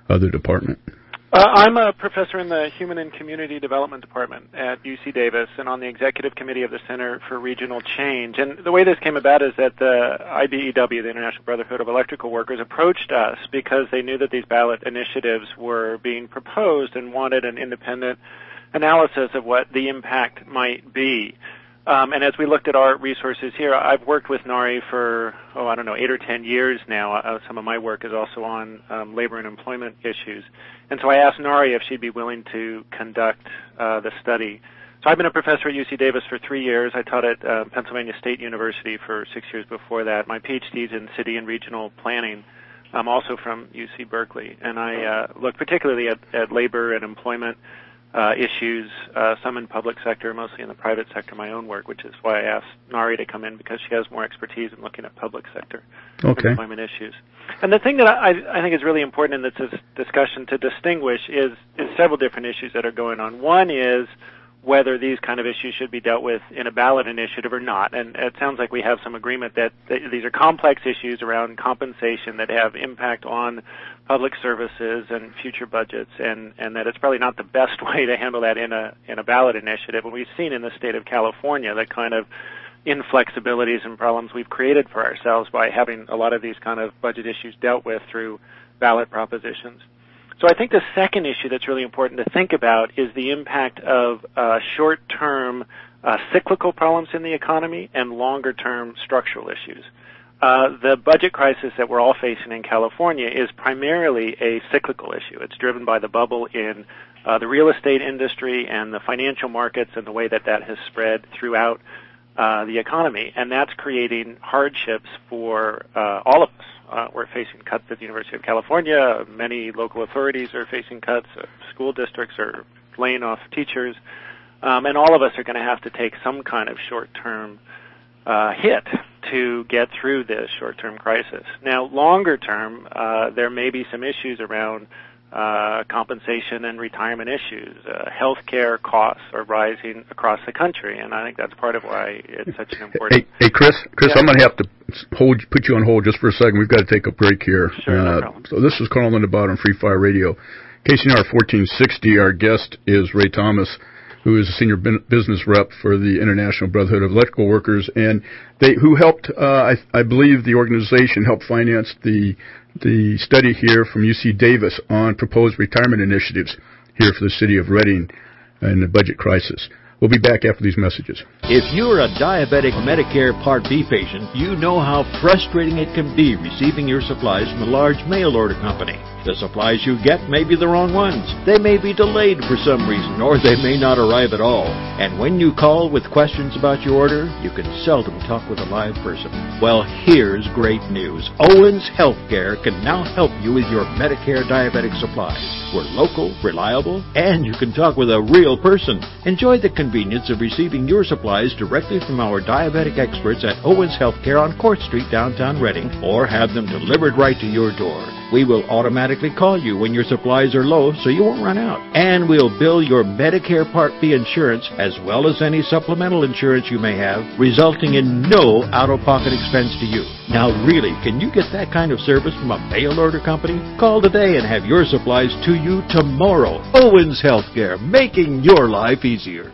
other department? Uh, I'm a professor in the Human and Community Development Department at U C Davis and on the executive committee of the Center for Regional Change. And the way this came about is that the I B E W, the International Brotherhood of Electrical Workers, approached us because they knew that these ballot initiatives were being proposed and wanted an independent analysis of what the impact might be. Um, and as we looked at our resources here, I've worked with NARI for, oh, I don't know, eight or ten years now. Uh, some of my work is also on um, labor and employment issues. And so I asked NARI if she'd be willing to conduct uh, the study. So I've been a professor at U C Davis for three years. I taught at uh, Pennsylvania State University for six years before that. My PhD is in city and regional planning. I'm also from U C Berkeley. And I uh, look particularly at, at labor and employment Uh, issues, uh, some in public sector, mostly in the private sector, my own work, which is why I asked NARI to come in because she has more expertise in looking at public sector okay. employment issues. And the thing that I, I think is really important in this discussion to distinguish is, is several different issues that are going on. One is whether these kind of issues should be dealt with in a ballot initiative or not. And it sounds like we have some agreement that th- these are complex issues around compensation that have impact on public services and future budgets, and, and that it's probably not the best way to handle that in a in a ballot initiative. And we've seen in the state of California the kind of inflexibilities and problems we've created for ourselves by having a lot of these kind of budget issues dealt with through ballot propositions. So I think the second issue that's really important to think about is the impact of uh, short-term uh, cyclical problems in the economy and longer-term structural issues. Uh, the budget crisis that we're all facing in California is primarily a cyclical issue. It's driven by the bubble in uh, the real estate industry and the financial markets and the way that that has spread throughout uh, the economy. And that's creating hardships for uh, all of us. Uh, we're facing cuts at the University of California. Many local authorities are facing cuts. Uh, school districts are laying off teachers. Um, and all of us are going to have to take some kind of short-term uh, hit to get through this short-term crisis. Now, longer term, uh, there may be some issues around uh, compensation and retirement issues. Uh, healthcare costs are rising across the country, and I think that's part of why it's such an important... Hey, hey Chris, Chris, yeah. I'm going to have to hold, put you on hold just for a second. We've got to take a break here. Sure, no uh, problem. So this is Carl Lindenbaugh on Free Fire Radio. K C N R fourteen sixty, our guest is Ray Thomas, who is a senior business rep for the International Brotherhood of Electrical Workers, and they who helped, uh, I, I believe the organization helped finance the the study here from U C Davis on proposed retirement initiatives here for the city of Reading and the budget crisis. We'll be back after these messages. If you're a diabetic Medicare Part B patient, you know how frustrating it can be receiving your supplies from a large mail order company. The supplies you get may be the wrong ones. They may be delayed for some reason, or they may not arrive at all. And when you call with questions about your order, you can seldom talk with a live person. Well, here's great news. Owens Healthcare can now help you with your Medicare diabetic supplies. We're local, reliable, and you can talk with a real person. Enjoy the convenience of receiving your supplies directly from our diabetic experts at Owens Healthcare on Court Street, downtown Reading, or have them delivered right to your door. We will automatically call you when your supplies are low so you won't run out. And we'll bill your Medicare Part B insurance as well as any supplemental insurance you may have, resulting in no out-of-pocket expense to you. Now really, can you get that kind of service from a mail order company? Call today and have your supplies to you tomorrow. Owens Healthcare, making your life easier.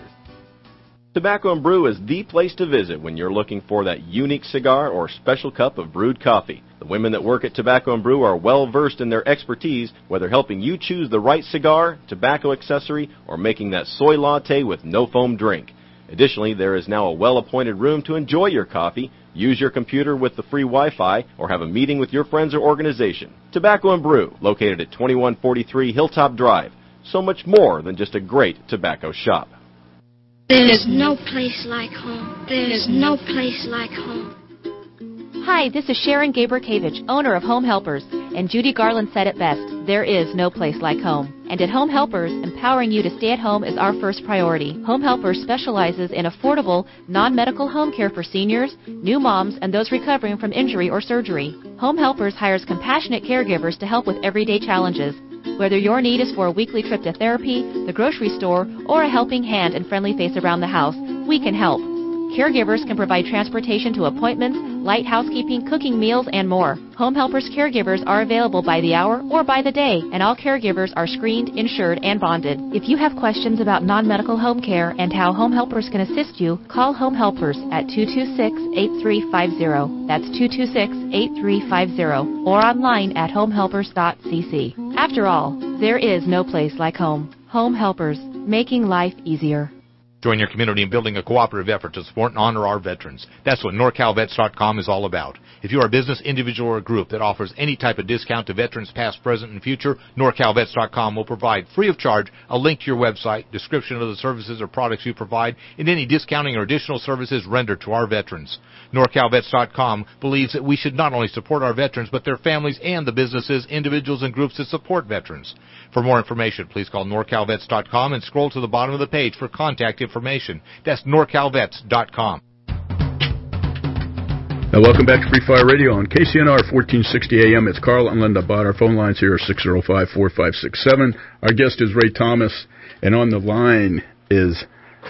Tobacco and Brew is the place to visit when you're looking for that unique cigar or special cup of brewed coffee. The women that work at Tobacco and Brew are well versed in their expertise, whether helping you choose the right cigar, tobacco accessory, or making that soy latte with no foam drink. Additionally, there is now a well-appointed room to enjoy your coffee, use your computer with the free Wi-Fi, or have a meeting with your friends or organization. Tobacco and Brew, located at twenty-one forty-three Hilltop Drive. So much more than just a great tobacco shop. There's no place like home. There's no place like home. Hi, this is Sharon Gaber-Kavich, owner of Home Helpers, and Judy Garland said it best, there is no place like home. And at Home Helpers, empowering you to stay at home is our first priority. Home Helpers specializes in affordable, non-medical home care for seniors, new moms, and those recovering from injury or surgery. Home Helpers hires compassionate caregivers to help with everyday challenges. Whether your need is for a weekly trip to therapy, the grocery store, or a helping hand and friendly face around the house, we can help. Caregivers can provide transportation to appointments, light housekeeping, cooking meals, and more. Home Helpers caregivers are available by the hour or by the day, and all caregivers are screened, insured, and bonded. If you have questions about non-medical home care and how Home Helpers can assist you, call Home Helpers at two two six, eight three five zero. That's two two six, eight three five zero, or online at home helpers dot c c. After all, there is no place like home. Home Helpers, making life easier. Join your community in building a cooperative effort to support and honor our veterans. That's what nor cal vets dot com is all about. If you are a business, individual, or a group that offers any type of discount to veterans past, present, and future, nor cal vets dot com will provide free of charge a link to your website, description of the services or products you provide, and any discounting or additional services rendered to our veterans. nor cal vets dot com believes that we should not only support our veterans, but their families and the businesses, individuals, and groups that support veterans. For more information, please call nor cal vets dot com and scroll to the bottom of the page for contact information. That's nor cal vets dot com. Now, welcome back to Free Fire Radio on K C N R fourteen sixty A M. It's Carl and Linda Bott. Our phone lines here are six oh five, four five six seven. Our guest is Ray Thomas, and on the line is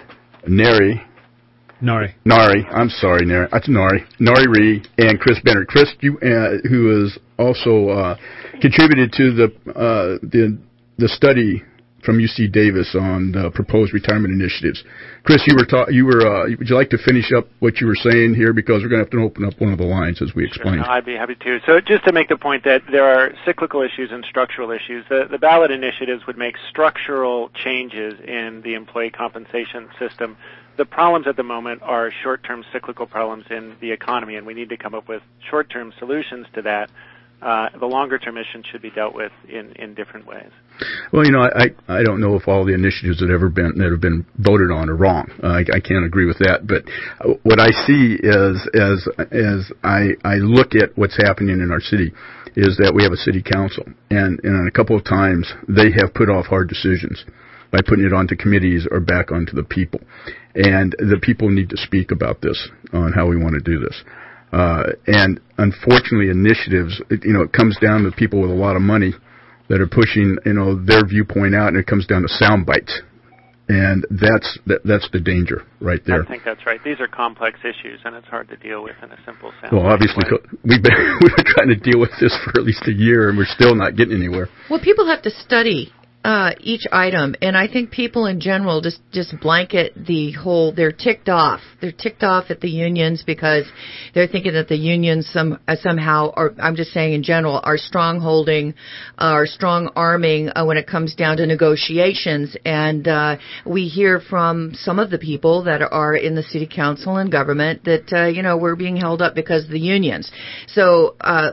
Nari. Nari. Nari. I'm sorry, Nari. That's Nari. Nari Ree and Chris Bennett. Chris, you, uh, who has also uh, contributed to the uh, the the study from U C Davis on the proposed retirement initiatives. Chris, you were ta- you were uh, would you like to finish up what you were saying here, because we're going to have to open up one of the lines as we explained. Sure, no, I'd be happy to. So just to make the point that there are cyclical issues and structural issues, the, the ballot initiatives would make structural changes in the employee compensation system. The problems at the moment are short-term cyclical problems in the economy, and we need to come up with short-term solutions to that. Uh, the longer-term issues should be dealt with in, in different ways. Well, you know, I, I don't know if all the initiatives that ever been that have been voted on are wrong. Uh, I, I can't agree with that. But what I see is, as as I I look at what's happening in our city, is that we have a city council, and and a couple of times they have put off hard decisions by putting it onto committees or back onto the people, and the people need to speak about this on how we want to do this. Uh, and unfortunately, initiatives, it, you know, it comes down to people with a lot of money that are pushing, you know, their viewpoint out, and it comes down to sound bites. And that's that, that's the danger right there. I think that's right. These are complex issues, and it's hard to deal with in a simple sound. Well, obviously, way. we've been, we've been trying to deal with this for at least a year, and we're still not getting anywhere. Well, people have to study uh, each item, and I think people in general just, just blanket the whole, they're ticked off. They're ticked off at the unions because they're thinking that the unions some, uh, somehow, or I'm just saying in general, are strong-holding, uh, are strong-arming uh, when it comes down to negotiations. And uh, we hear from some of the people that are in the city council and government that, uh, you know, we're being held up because of the unions. So uh,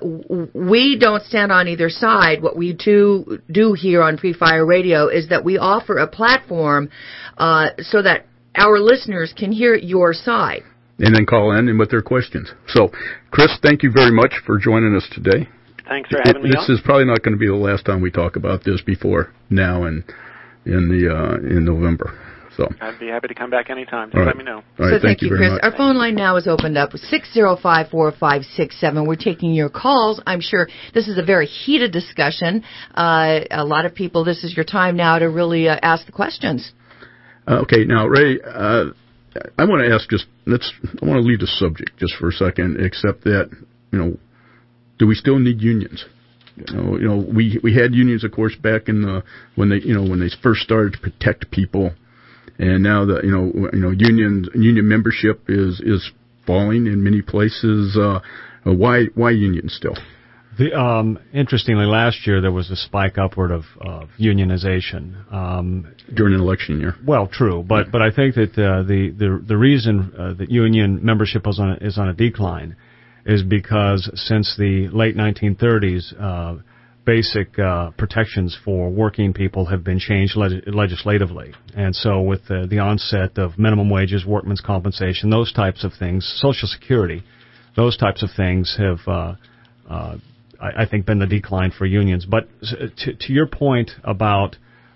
we don't stand on either side. What we do, do here on Free Fire Radio is that we offer a platform uh, so that our listeners can hear your side. And then call in and with their questions. So, Chris, thank you very much for joining us today. Thanks for having it, me This on. is probably not going to be the last time we talk about this before now and in the uh, in November. So I'd be happy to come back anytime. Just right. let me know. All right, so thank, thank you, you Chris. much. Our phone line now is opened up six oh five, four five six seven. We're taking your calls. I'm sure this is a very heated discussion. Uh, a lot of people, this is your time now to really uh, ask the questions. Uh, okay, now, Ray, uh, I want to ask just, let's, I want to leave the subject just for a second, except that, you know, do we still need unions? You know, you know, we we had unions, of course, back in the, when they, you know, when they first started to protect people. And now the you know you know union union membership is, is falling in many places. Uh, why why unions still? The, um, interestingly, last year there was a spike upward of, of unionization um, during an election year. Well, true, but yeah. but I think that uh, the the the reason uh, that union membership is on a, is on a decline is because since the late nineteen thirties. Uh, Basic uh, protections for working people have been changed leg- legislatively. And so with uh, the onset of minimum wages, workman's compensation, those types of things, Social Security, those types of things have, uh, uh, I, I think, been the decline for unions. But to, to your point about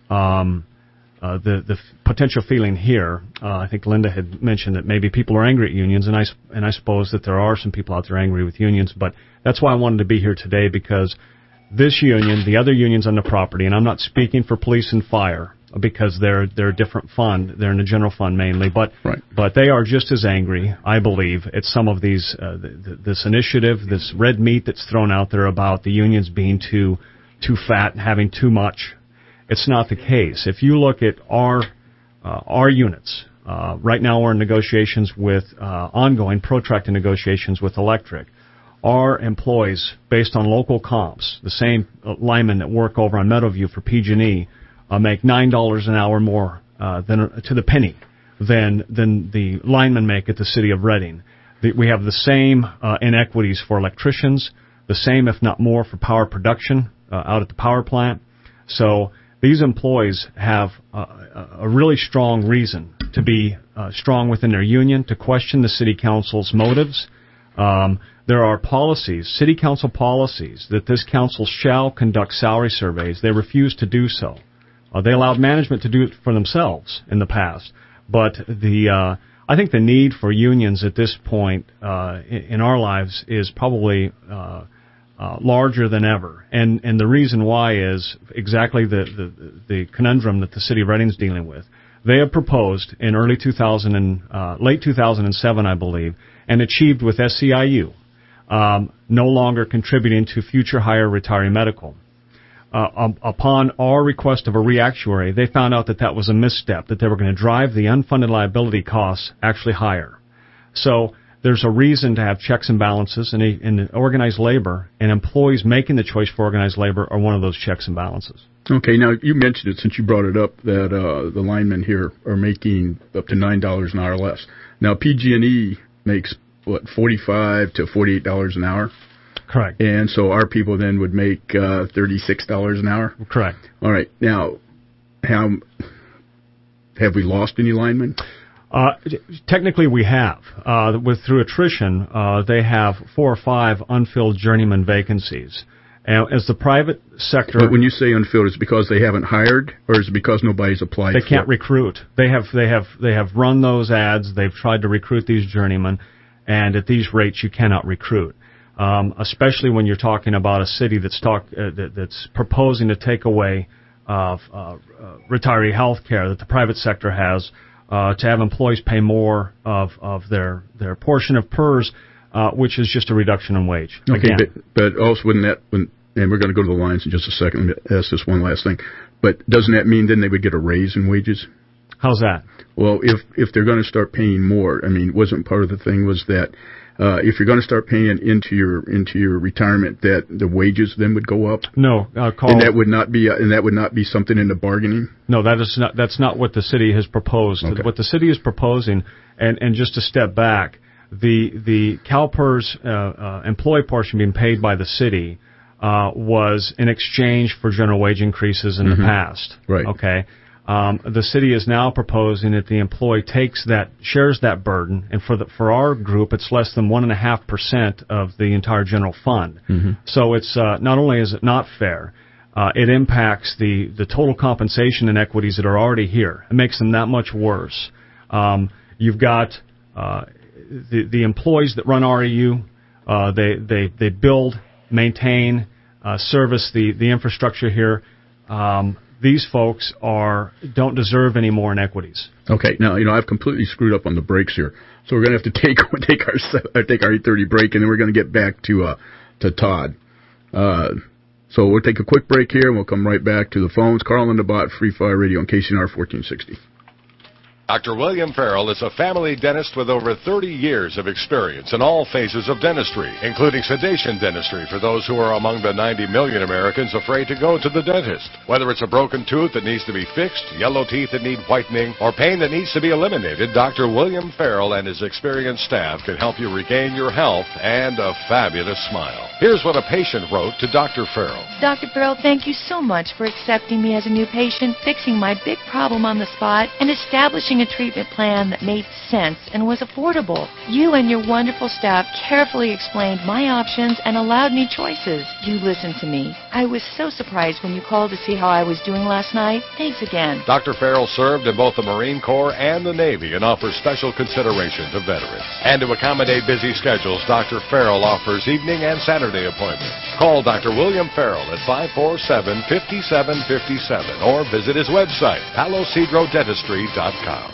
um, uh, the, the f- potential feeling here, uh, I think Linda had mentioned that maybe people are angry at unions, and I, and I suppose that there are some people out there angry with unions. But that's why I wanted to be here today, because this union, the other unions on the property, and I'm not speaking for police and fire, because they're they're a different fund. They're in the general fund mainly, but right. but they are just as angry, I believe, at some of these uh, th- th- this initiative, this red meat that's thrown out there about the unions being too too fat and having too much. It's not the case. If you look at our uh, our units, uh, right now we're in negotiations with uh, ongoing protracted negotiations with Electric. Our employees, based on local comps, the same linemen that work over on Meadowview for P G and E, uh, make nine dollars an hour more uh, than uh, to the penny than than the linemen make at the city of Reading. The, we have the same uh, inequities for electricians, the same, if not more, for power production uh, out at the power plant. So these employees have uh, a really strong reason to be uh, strong within their union, to question the city council's motives. Um, there are policies, city council policies, that this council shall conduct salary surveys. They refuse to do so. Uh, they allowed management to do it for themselves in the past. But the uh, I think the need for unions at this point uh, in, in our lives is probably uh, uh, larger than ever. And and the reason why is exactly the, the, the conundrum that the city of Reading is dealing with. They have proposed in early two thousand and uh, late two thousand seven, I believe, and achieved with S C I U, um, no longer contributing to future higher retiree medical. Uh, um, upon our request of a reactuary, they found out that that was a misstep, that they were going to drive the unfunded liability costs actually higher. So there's a reason to have checks and balances, and, a, and organized labor and employees making the choice for organized labor are one of those checks and balances. Okay, now you mentioned it since you brought it up that uh, the linemen here are making up to nine dollars an hour less. Now P G and E makes, what, forty-five to forty-eight dollars an hour? Correct. And so our people then would make uh, thirty-six dollars an hour? Correct. All right. Now, how have we lost any linemen? Uh, technically, we have. Uh, with through attrition, uh, they have four or five unfilled journeyman vacancies. And as the private sector, but when you say unfilled, is it because they haven't hired, or is it because nobody's applied? They for can't it? recruit. They have, they have, they have run those ads. They've tried to recruit these journeymen, and at these rates, you cannot recruit. Um, especially when you're talking about a city that's talk uh, that, that's proposing to take away uh, uh, uh, retiree health care that the private sector has, uh, to have employees pay more of, of their their portion of P E R S, uh, which is just a reduction in wage. Okay, Again. but, but also wouldn't that, when, and we're going to go to the lines in just a second, let me ask this one last thing, but doesn't that mean then they would get a raise in wages? How's that? Well, if if they're going to start paying more, I mean, wasn't part of the thing was that uh, if you're going to start paying into your into your retirement, that the wages then would go up? No, uh, Carl, and that would not be uh, and that would not be something in the bargaining. No, that is not. That's not what the city has proposed. Okay. What the city is proposing, and and just to step back, the the CalPERS uh, uh, employee portion being paid by the city uh, was in exchange for general wage increases in mm-hmm. the past. Right. Okay. Um, the city is now proposing that the employee takes that, shares that burden, and for the, for our group, it's less than one and a half percent of the entire general fund. Mm-hmm. So it's uh, not only is it not fair, uh, it impacts the the total compensation inequities that are already here. It makes them that much worse. Um, you've got uh, the the employees that run R E U. Uh, they they they build, maintain, uh, service the the infrastructure here. Um, These folks are don't deserve any more inequities. Okay, now you know I've completely screwed up on the breaks here, so we're going to have to take take our take our eight thirty break, and then we're going to get back to uh, to Todd. Uh, so we'll take a quick break here, and we'll come right back to the phones. Carl and the Bot, Free Fire Radio on K C N R fourteen sixty. Doctor William Farrell is a family dentist with over thirty years of experience in all phases of dentistry, including sedation dentistry for those who are among the ninety million Americans afraid to go to the dentist. Whether it's a broken tooth that needs to be fixed, yellow teeth that need whitening, or pain that needs to be eliminated, Doctor William Farrell and his experienced staff can help you regain your health and a fabulous smile. Here's what a patient wrote to Doctor Farrell. Doctor Farrell, thank you so much for accepting me as a new patient, fixing my big problem on the spot, and establishing choosing a treatment plan that made sense and was affordable. You and your wonderful staff carefully explained my options and allowed me choices. You listened to me. I was so surprised when you called to see how I was doing last night. Thanks again. Doctor Farrell served in both the Marine Corps and the Navy and offers special consideration to veterans. And to accommodate busy schedules, Doctor Farrell offers evening and Saturday appointments. Call Doctor William Farrell at five four seven, five seven five seven or visit his website, palo cedro dentistry dot com.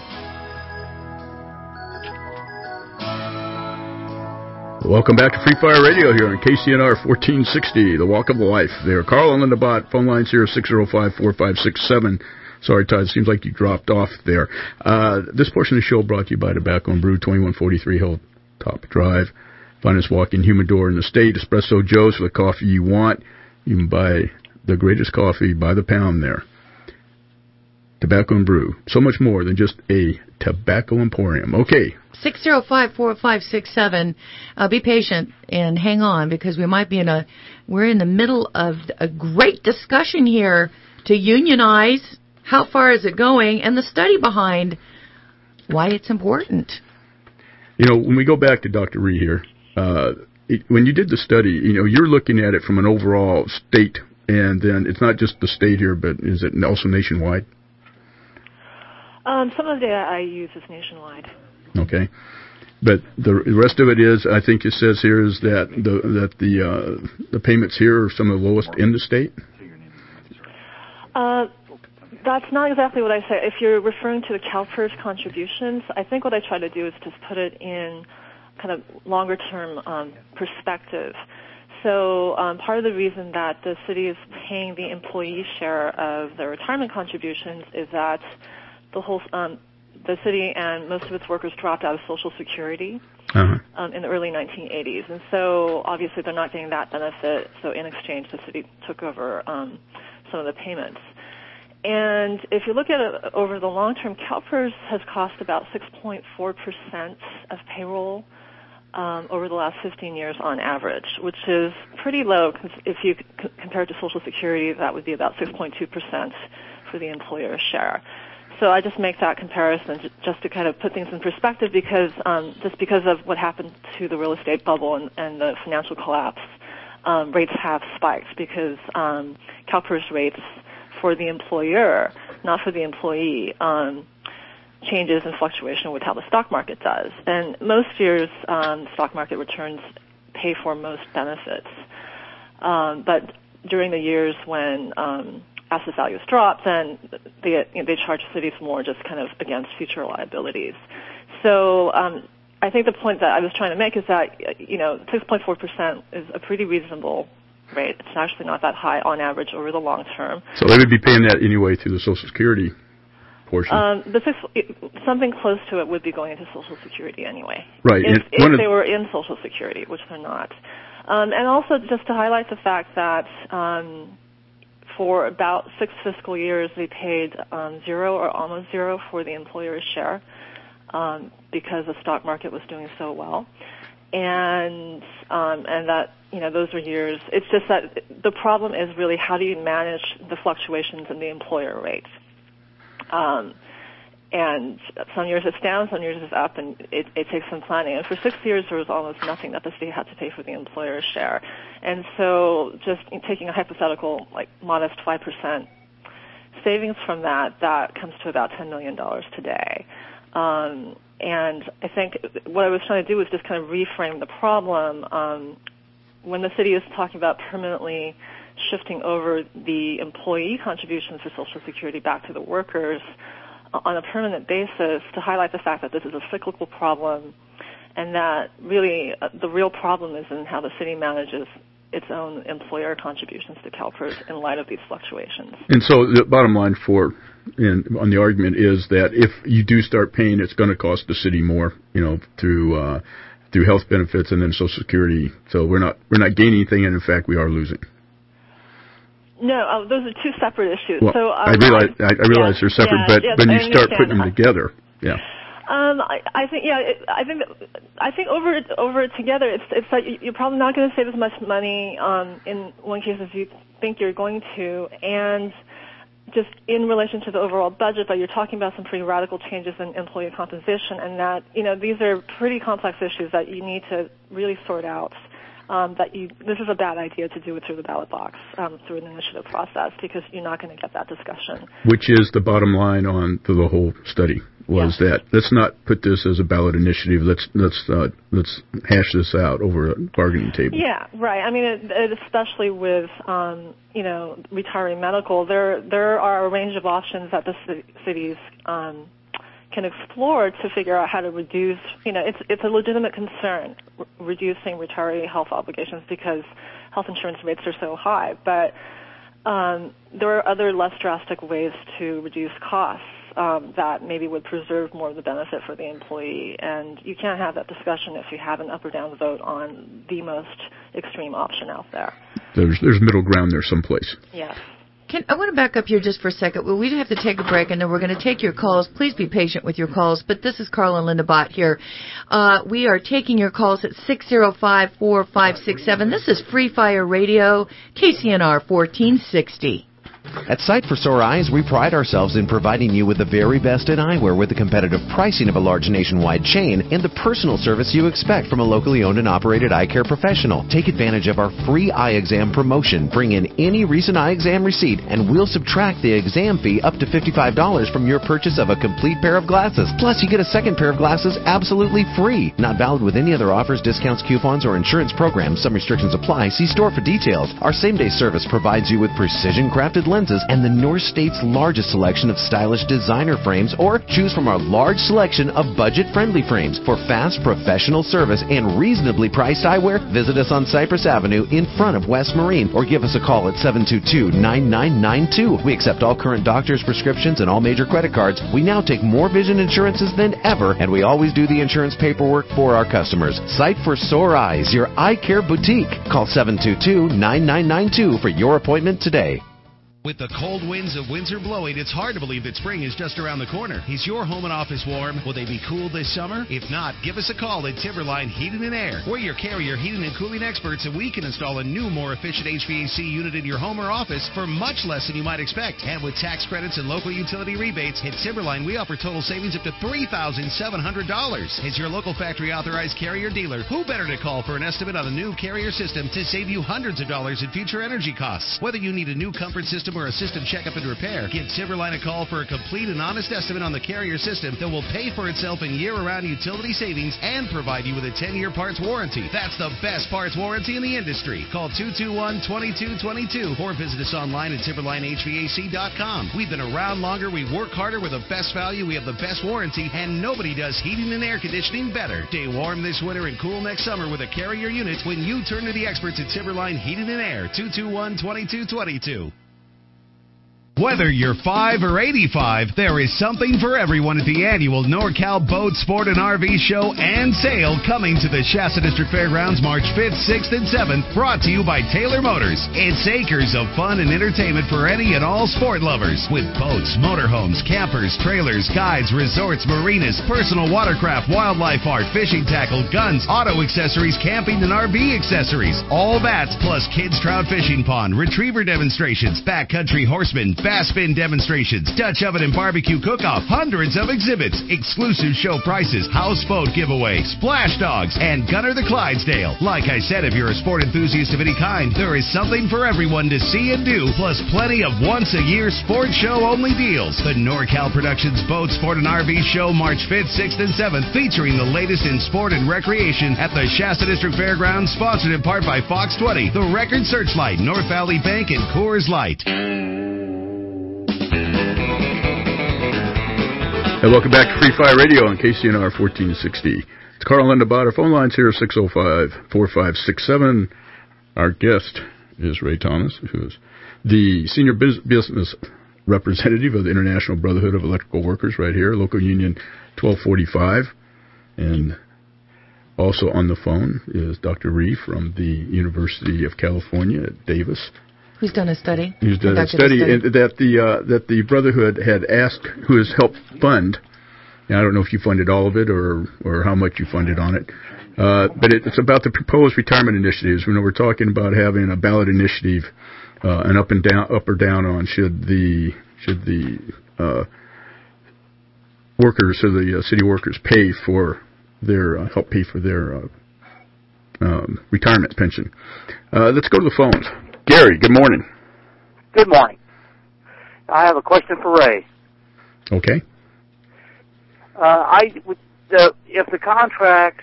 Welcome back to Free Fire Radio here on K C N R fourteen sixty, The Walk of Life. There, Carl and Linda Bott. Phone lines here six oh five, four five six seven. Sorry, Todd, it seems like you dropped off there. Uh, this portion of the show brought to you by Tobacco and Brew, twenty-one forty-three Hilltop Drive. Finest walk-in humidor in the state. Espresso Joe's for the coffee you want. You can buy the greatest coffee by the pound there. Tobacco and Brew. So much more than just a tobacco emporium. Okay. six oh five, four five six seven. Uh, be patient and hang on because we might be in a, we're in the middle of a great discussion here to unionize. How far is it going? And the study behind why it's important. You know, when we go back to Doctor Ree here, uh, it, when you did the study, you know, you're looking at it from an overall state, and then it's not just the state here, but is it also nationwide? Um, some of the data I use is nationwide. Okay, but the rest of it is, I think it says here, is that the that the uh, the payments here are some of the lowest in the state. Uh, that's not exactly what I say. If you're referring to the CalPERS contributions, I think what I try to do is just put it in kind of longer-term um, perspective. So um, part of the reason that the city is paying the employee share of the retirement contributions is that the whole um, the city and most of its workers dropped out of Social Security uh-huh. um, in the early nineteen eighties, and so obviously they're not getting that benefit. So in exchange, the city took over um, some of the payments. And if you look at it over the long term, CalPERS has cost about six point four percent of payroll um, over the last fifteen years on average, which is pretty low. Cause if you c- compare it to Social Security, that would be about six point two percent for the employer's share. So I just make that comparison just to kind of put things in perspective because um, just because of what happened to the real estate bubble and, and the financial collapse, um, rates have spiked because um, CalPERS rates for the employer, not for the employee, um, changes in fluctuation with how the stock market does. And most years, um, stock market returns pay for most benefits. Um, but during the years when um, asset values drop, then they, you know, they charge cities more just kind of against future liabilities. So um, I think the point that I was trying to make is that, you know, six point four percent is a pretty reasonable rate. It's actually not that high on average over the long term. So they would be paying that anyway through the Social Security portion. Um, the six, something close to it would be going into Social Security anyway. Right. If, if of they were in Social Security, which they're not. Um, and also just to highlight the fact that um, for about six fiscal years they paid um, zero or almost zero for the employer's share um, because the stock market was doing so well. And um, and that, you know, those are years. It's just that the problem is really how do you manage the fluctuations in the employer rate? Um, and some years it's down, some years it's up, and it, it takes some planning. And for six years there was almost nothing that the state had to pay for the employer's share. And so just taking a hypothetical, like modest five percent savings from that, that comes to about ten million dollars today. Um, and I think what I was trying to do was just kind of reframe the problem. Um, when the city is talking about permanently shifting over the employee contributions for Social Security back to the workers on a permanent basis, to highlight the fact that this is a cyclical problem and that really uh, the real problem is in how the city manages its own employer contributions to CalPERS in light of these fluctuations. And so the bottom line for in, on the argument is that if you do start paying, it's going to cost the city more, you know, through uh, through health benefits and then Social Security. So we're not we're not gaining anything, and in fact we are losing. No, uh, those are two separate issues. Well, so um, I realize I, I realize yeah, they're separate, yeah, but yes, when you I start putting them understand. together, yeah. Um, I, I think, yeah, it, I think, I think over it, over it together, it's it's like you're probably not going to save as much money um, in one case as you think you're going to, and just in relation to the overall budget, but you're talking about some pretty radical changes in employee composition, and that, you know, these are pretty complex issues that you need to really sort out. Um, that you, this is a bad idea to do it through the ballot box, um, through an initiative process, because you're not going to get that discussion. Which is the bottom line on to the whole study, was yeah. that let's not put this as a ballot initiative. Let's let's uh, let's hash this out over a bargaining table. Yeah, right. I mean, it, it, especially with um, you know retiree medical, there there are a range of options that the c- cities um, can explore to figure out how to reduce, you know, it's it's a legitimate concern, re- reducing retiree health obligations because health insurance rates are so high. But um, there are other less drastic ways to reduce costs um, that maybe would preserve more of the benefit for the employee. And you can't have that discussion if you have an up or down vote on the most extreme option out there. There's there's middle ground there someplace. Yes. Can, I want to back up here just for a second. Well, we do have to take a break, and then we're going to take your calls. Please be patient with your calls. But this is Carl and Linda Bott here. Uh, we are taking your calls at six oh five, four five six seven. This is Free Fire Radio, K C N R fourteen sixty. At Sight for Sore Eyes, we pride ourselves in providing you with the very best in eyewear with the competitive pricing of a large nationwide chain and the personal service you expect from a locally owned and operated eye care professional. Take advantage of our free eye exam promotion. Bring in any recent eye exam receipt and we'll subtract the exam fee up to fifty-five dollars from your purchase of a complete pair of glasses. Plus, you get a second pair of glasses absolutely free. Not valid with any other offers, discounts, coupons, or insurance programs. Some restrictions apply. See store for details. Our same-day service provides you with precision-crafted lenses and the North State's largest selection of stylish designer frames, or choose from our large selection of budget-friendly frames. For fast, professional service and reasonably priced eyewear, visit us on Cypress Avenue in front of West Marine, or give us a call at seven two two, nine nine nine two. We accept all current doctor's prescriptions and all major credit cards. We now take more vision insurances than ever, and we always do the insurance paperwork for our customers. Sight for Sore Eyes, your eye care boutique. Call seven two two, nine nine nine two for your appointment today. With the cold winds of winter blowing, it's hard to believe that spring is just around the corner. Is your home and office warm? Will they be cool this summer? If not, give us a call at Timberline Heating and Air. We're your Carrier heating and cooling experts, and we can install a new, more efficient H V A C unit in your home or office for much less than you might expect. And with tax credits and local utility rebates, at Timberline, we offer total savings up to three thousand seven hundred dollars. As your local factory-authorized Carrier dealer, who better to call for an estimate on a new Carrier system to save you hundreds of dollars in future energy costs? Whether you need a new comfort system or a system checkup and repair, give Timberline a call for a complete and honest estimate on the Carrier system that will pay for itself in year-round utility savings and provide you with a ten-year parts warranty. That's the best parts warranty in the industry. Call two two one, two two two two or visit us online at timberline H V A C dot com. We've been around longer, we work harder, with the best value, we have the best warranty, and nobody does heating and air conditioning better. Stay warm this winter and cool next summer with a Carrier unit when you turn to the experts at Timberline Heating and Air. two two one, two two two two. Whether you're five or eighty-five, there is something for everyone at the annual NorCal Boat, Sport, and R V Show and Sale coming to the Shasta District Fairgrounds March fifth, sixth, and seventh, brought to you by Taylor Motors. It's acres of fun and entertainment for any and all sport lovers, with boats, motorhomes, campers, trailers, guides, resorts, marinas, personal watercraft, wildlife art, fishing tackle, guns, auto accessories, camping, and R V accessories. All that, plus kids' trout fishing pond, retriever demonstrations, backcountry horsemen, bass fin demonstrations, Dutch oven and barbecue cook-off, hundreds of exhibits, exclusive show prices, houseboat giveaway, splash dogs, and Gunner the Clydesdale. Like I said, if you're a sport enthusiast of any kind, there is something for everyone to see and do, plus plenty of once-a-year sport show-only deals. The NorCal Productions Boat, Sport, and R V Show March fifth, sixth, and seventh, featuring the latest in sport and recreation at the Shasta District Fairgrounds, sponsored in part by Fox twenty, The Record Searchlight, North Valley Bank, and Coors Light. And welcome back to Free Fire Radio on K C N R fourteen sixty. It's Carl and Linda Bott. Our phone lines here are six oh five, four five six seven. Our guest is Ray Thomas, who is the Senior Business Representative of the International Brotherhood of Electrical Workers right here, Local Union twelve forty-five. And also on the phone is Doctor Ree from the University of California at Davis. Who's done a study? Who's done a study, a study. And that the uh, that the Brotherhood had asked, who has helped fund. Now, I don't know if you funded all of it or or how much you funded on it, uh, but it, it's about the proposed retirement initiatives. We know we're talking about having a ballot initiative, uh, an up and down, up or down on should the should the uh, workers, or the uh, city workers, pay for their uh, help pay for their uh, um, retirement pension? Uh, let's go to the phones. Gary, good morning. Good morning. I have a question for Ray. Okay. Uh, I would, the, if the contracts,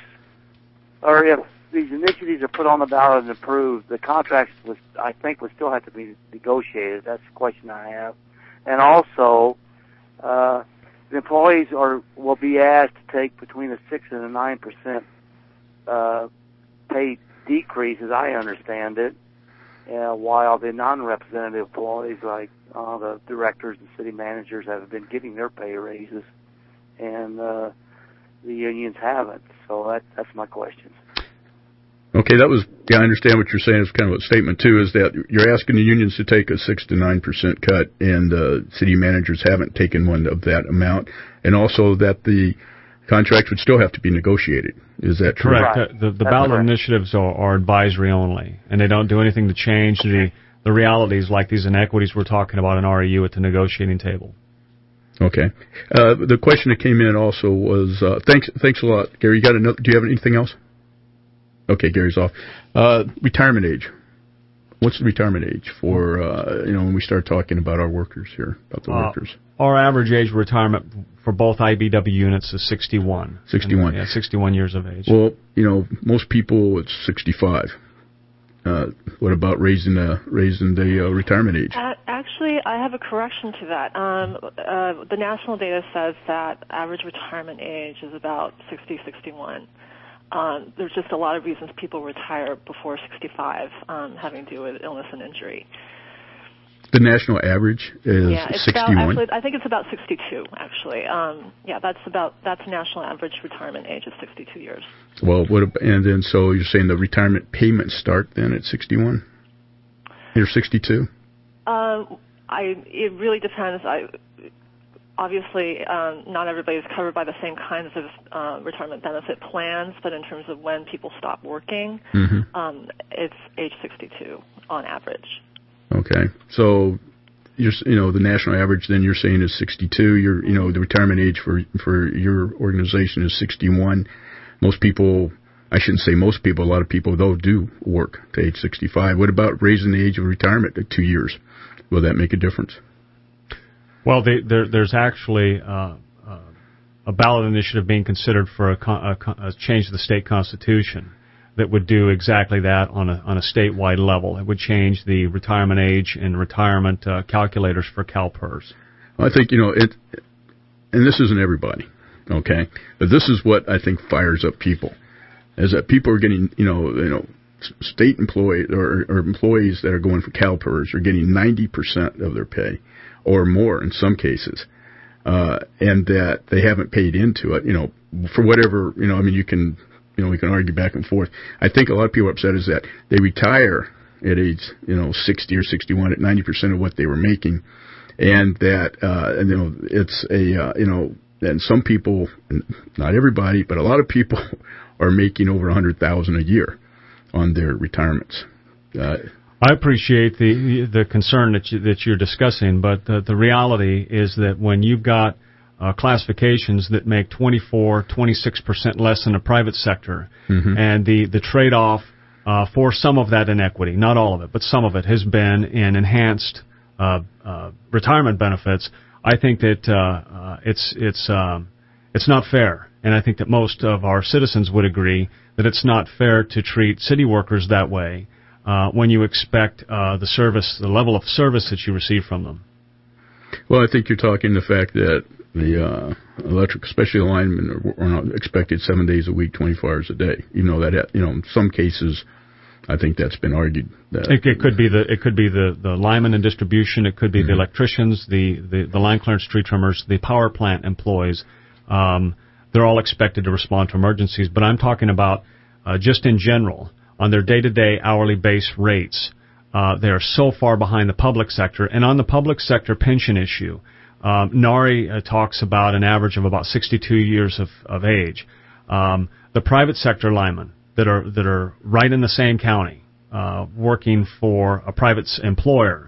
or if these initiatives are put on the ballot and approved, the contracts, was, I think, would still have to be negotiated. That's the question I have. And also, uh, the employees are will be asked to take between a six and a nine percent uh, pay decrease, as I understand it, uh, while the non-representative employees, like uh, the directors and city managers, have been getting their pay raises, and uh, the unions haven't. So that, that's my question. Okay, that was, yeah, I understand what you're saying. It's kind of a statement, too, is that you're asking the unions to take a six to nine percent cut, and uh, city managers haven't taken one of that amount, and also that the contract would still have to be negotiated. Is that true? Correct. Right. The, the ballot correct. initiatives are, are advisory only, and they don't do anything to change the, the realities like these inequities we're talking about in R E U at the negotiating table. Okay. Uh, the question that came in also was, uh, thanks thanks a lot, Gary. You got another, do you have anything else? Okay, Gary's off. Uh, retirement age. What's the retirement age for, uh, you know, when we start talking about our workers here, about the uh, workers? Our average age of retirement for both I B W units is sixty-one. sixty-one. And, yeah, sixty-one years of age. Well, you know, most people, it's sixty-five. Uh, what about raising, uh, raising the uh, retirement age? Uh, actually, I have a correction to that. Um, uh, the national data says that average retirement age is about sixty, sixty-one. Um, there's just a lot of reasons people retire before sixty-five, um, having to do with illness and injury. The national average is yeah, it's sixty-one? About, actually, I think it's about sixty-two, actually. Um, yeah, that's about, that's national average retirement age is sixty-two years. Well, what, and then, so you're saying the retirement payments start then at sixty-one? You're sixty-two? Um, I, it really depends. I, Obviously, um, not everybody is covered by the same kinds of uh, retirement benefit plans, but in terms of when people stop working, mm-hmm. um, it's age sixty-two on average. Okay, so you're, you know, the national average then you're saying is sixty-two. You're, you know, the retirement age for for your organization is sixty-one. Most people, I shouldn't say most people, a lot of people though do work to age sixty-five. What about raising the age of retirement to two years? Will that make a difference? Well, they, there, there's actually uh, uh, a ballot initiative being considered for a, con- a, con- a change to the state constitution that would do exactly that on a, on a statewide level. It would change the retirement age and retirement uh, calculators for CalPERS. I think, you know, it, and this isn't everybody, okay, but this is what I think fires up people, is that people are getting, you know, you know, state employees or, or employees that are going for CalPERS are getting ninety percent of their pay, or more in some cases, uh, and that they haven't paid into it, you know, for whatever, you know, I mean, you can, you know, we can argue back and forth. I think a lot of people are upset is that they retire at age, you know, sixty or sixty-one at ninety percent of what they were making, and that, uh, and, you know, it's a, uh, you know, and some people, not everybody, but a lot of people are making over one hundred thousand dollars a year on their retirements. Uh, I appreciate the the concern that you, that you're discussing, but the, the reality is that when you've got uh, classifications that make twenty-four, twenty-six percent less than the private sector, mm-hmm. and the the trade-off uh, for some of that inequity, not all of it, but some of it has been in enhanced uh, uh, retirement benefits, I think that uh, uh, it's it's um, it's not fair, and I think that most of our citizens would agree that it's not fair to treat city workers that way. Uh, when you expect uh, the service, the level of service that you receive from them. Well, I think you're talking the fact that the uh, electric, especially the linemen, are, are not expected seven days a week, twenty-four hours a day. Even though that, you know, in some cases, I think that's been argued. That, it, it could be the it could be the, the linemen in distribution. It could be mm-hmm. the electricians, the, the the line clearance tree trimmers, the power plant employees. Um, they're all expected to respond to emergencies. But I'm talking about uh, just in general. On their day-to-day hourly base rates, uh, they are so far behind the public sector. And on the public sector pension issue, um, NARI uh, talks about an average of about sixty-two years of, of age. Um, the private sector linemen that are that are right in the same county, uh, working for a private employer,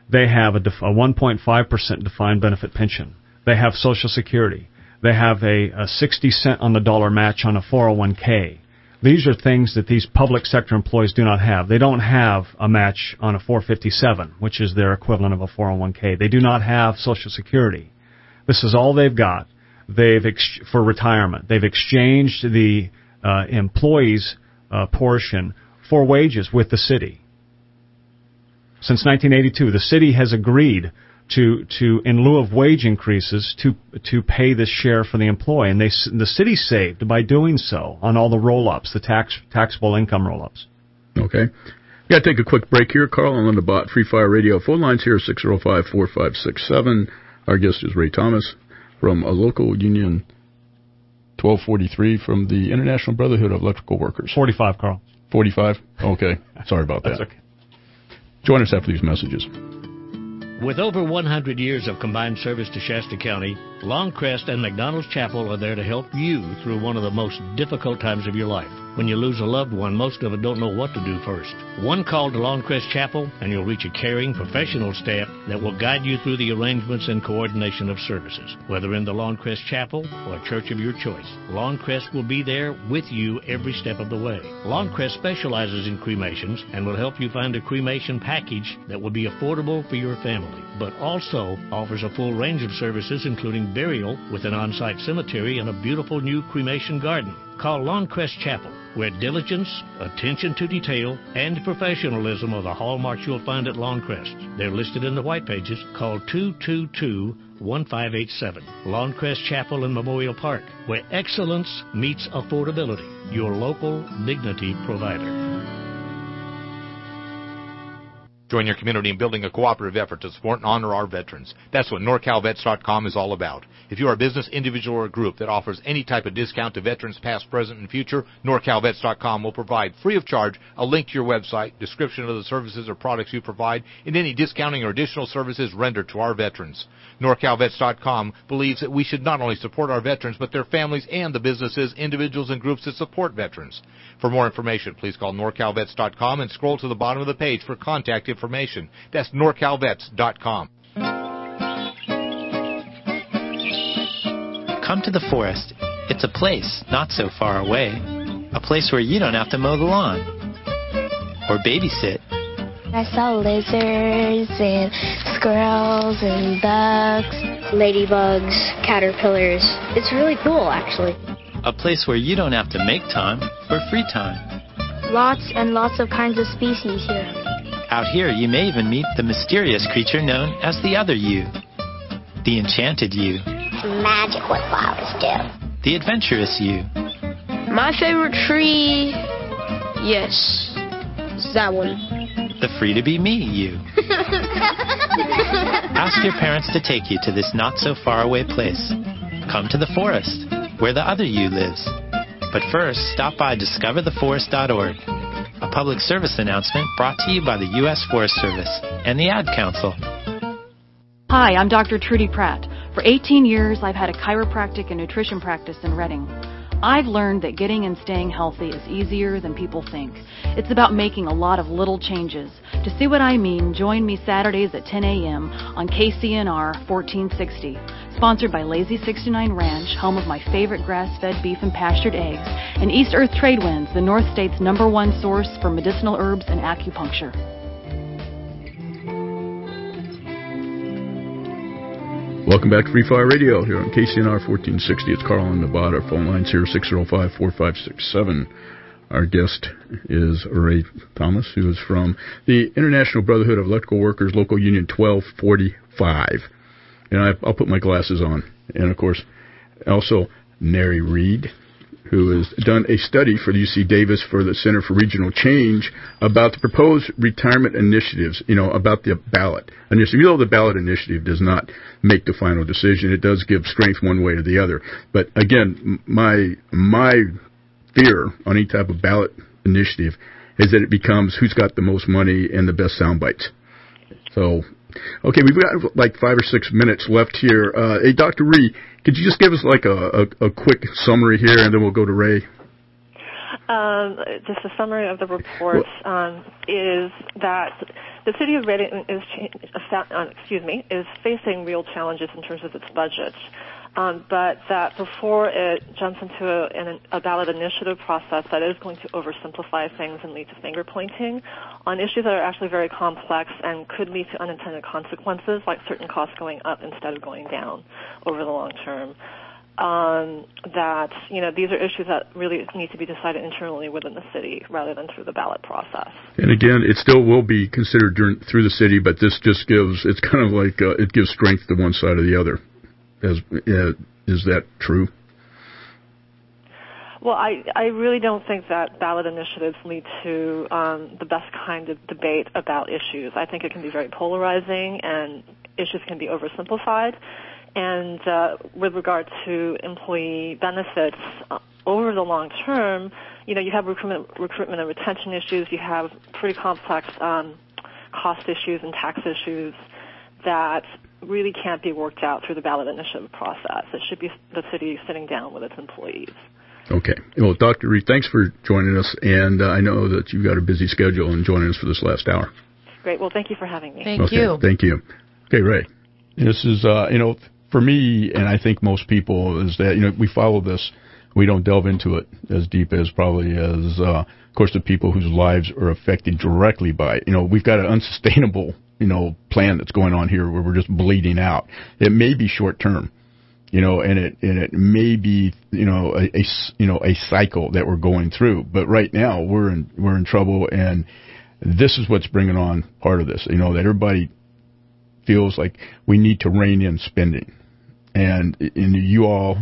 They have a, def- a one point five percent defined benefit pension. They have Social Security. They have a, a sixty cent on the dollar match on a four oh one k. These are things that these public sector employees do not have. They don't have a match on a four fifty-seven, which is their equivalent of a four oh one k. They do not have Social Security. This is all they've got. They've ex- for retirement. They've exchanged the uh, employees' uh, portion for wages with the city. Since nineteen eighty-two, the city has agreed to, to in lieu of wage increases, to to pay this share for the employee, and they the city saved by doing so on all the roll-ups, the tax taxable income roll-ups. Okay. We got to take a quick break here. Carl and Linda Bott, Free Fire Radio. Phone lines here, six oh five, four five six seven. Our guest is Ray Thomas from a local union, twelve forty-three, from the International Brotherhood of Electrical Workers. forty-five, Carl. forty-five? Okay. Sorry about that. That's okay. Join us after these messages. With over one hundred years of combined service to Shasta County, Longcrest and McDonald's Chapel are there to help you through one of the most difficult times of your life. When you lose a loved one, most of us don't know what to do first. One call to Longcrest Chapel, and you'll reach a caring, professional staff that will guide you through the arrangements and coordination of services. Whether in the Longcrest Chapel or a church of your choice, Longcrest will be there with you every step of the way. Longcrest specializes in cremations and will help you find a cremation package that will be affordable for your family, but also offers a full range of services including burial with an on-site cemetery and a beautiful new cremation garden. Call Longcrest Chapel, where diligence, attention to detail, and professionalism are the hallmarks you'll find at Longcrest. They're listed in the white pages. Call two two two, one five eight seven. Longcrest Chapel and Memorial Park, where excellence meets affordability. Your local dignity provider. Join your community in building a cooperative effort to support and honor our veterans. That's what Nor Cal Vets dot com is all about. If you are a business, individual, or a group that offers any type of discount to veterans past, present, and future, Nor Cal Vets dot com will provide free of charge a link to your website, description of the services or products you provide, and any discounting or additional services rendered to our veterans. Nor Cal Vets dot com believes that we should not only support our veterans, but their families and the businesses, individuals, and groups that support veterans. For more information, please call Nor Cal Vets dot com and scroll to the bottom of the page for contact information. That's Nor Cal Vets dot com. Come to the forest. It's a place not so far away. A place where you don't have to mow the lawn or babysit. I saw lizards and squirrels and bugs, ladybugs, caterpillars. It's really cool, actually. A place where you don't have to make time for free time. Lots and lots of kinds of species here. Out here, you may even meet the mysterious creature known as the other you, the enchanted you, magic what flowers do, the adventurous you. My favorite tree, yes, it's that one. The free-to-be-me you. Ask your parents to take you to this not-so-far-away place. Come to the forest, where the other you lives. But first, stop by discover the forest dot org. A public service announcement brought to you by the U S Forest Service and the Ad Council. Hi, I'm Doctor Trudy Pratt. For eighteen years, I've had a chiropractic and nutrition practice in Reading. I've learned that getting and staying healthy is easier than people think. It's about making a lot of little changes. To see what I mean, join me Saturdays at ten a.m. on K C N R fourteen sixty. Sponsored by Lazy sixty-nine Ranch, home of my favorite grass-fed beef and pastured eggs, and East Earth Tradewinds, the North State's number one source for medicinal herbs and acupuncture. Welcome back to Free Fire Radio here on K C N R fourteen sixty. It's Carl and Nevada. Our phone lines here, six oh five, four five six seven. Our guest is Ray Thomas, who is from the International Brotherhood of Electrical Workers, Local Union twelve forty-five. And I, I'll put my glasses on. And, of course, also Neri Reed, who has done a study for the U C Davis for the Center for Regional Change about the proposed retirement initiatives, you know, about the ballot initiative. You know, the ballot initiative does not make the final decision. It does give strength one way or the other. But, again, my my fear on any type of ballot initiative is that it becomes who's got the most money and the best sound bites. So, okay, we've got like five or six minutes left here. Uh, hey, Doctor Reed, could you just give us like a, a, a quick summary here, and then we'll go to Ray? Um, just a summary of the reports um, is that the city of Reading is, uh, excuse me, is facing real challenges in terms of its budget. Um, but that before it jumps into a, an, a ballot initiative process that is going to oversimplify things and lead to finger pointing on issues that are actually very complex and could lead to unintended consequences, like certain costs going up instead of going down over the long term. Um, that, you know, these are issues that really need to be decided internally within the city rather than through the ballot process. And again, it still will be considered during, through the city, but this just gives, it's kind of like, uh, it gives strength to one side or the other. As, uh, is that true? Well, I, I really don't think that ballot initiatives lead to um, the best kind of debate about issues. I think it can be very polarizing and issues can be oversimplified. And uh, with regard to employee benefits, uh, over the long term, you know, you have recruitment, recruitment and retention issues. You have pretty complex um, cost issues and tax issues that really can't be worked out through the ballot initiative process. It should be the city sitting down with its employees. Okay. Well, Doctor Reed, thanks for joining us, and uh, I know that you've got a busy schedule and joining us for this last hour. Great. Well, thank you for having me. Thank okay. you. Thank you. Okay, Ray. This is, uh, you know, for me, and I think most people, is that, you know, we follow this. We don't delve into it as deep as probably as, uh, of course, the people whose lives are affected directly by it. You know, we've got an unsustainable, you know, plan that's going on here where we're just bleeding out. It may be short term, you know, and it and it may be, you know, a, a you know a cycle that we're going through. But right now we're in we're in trouble, and this is what's bringing on part of this. You know, that everybody feels like we need to rein in spending, and and you all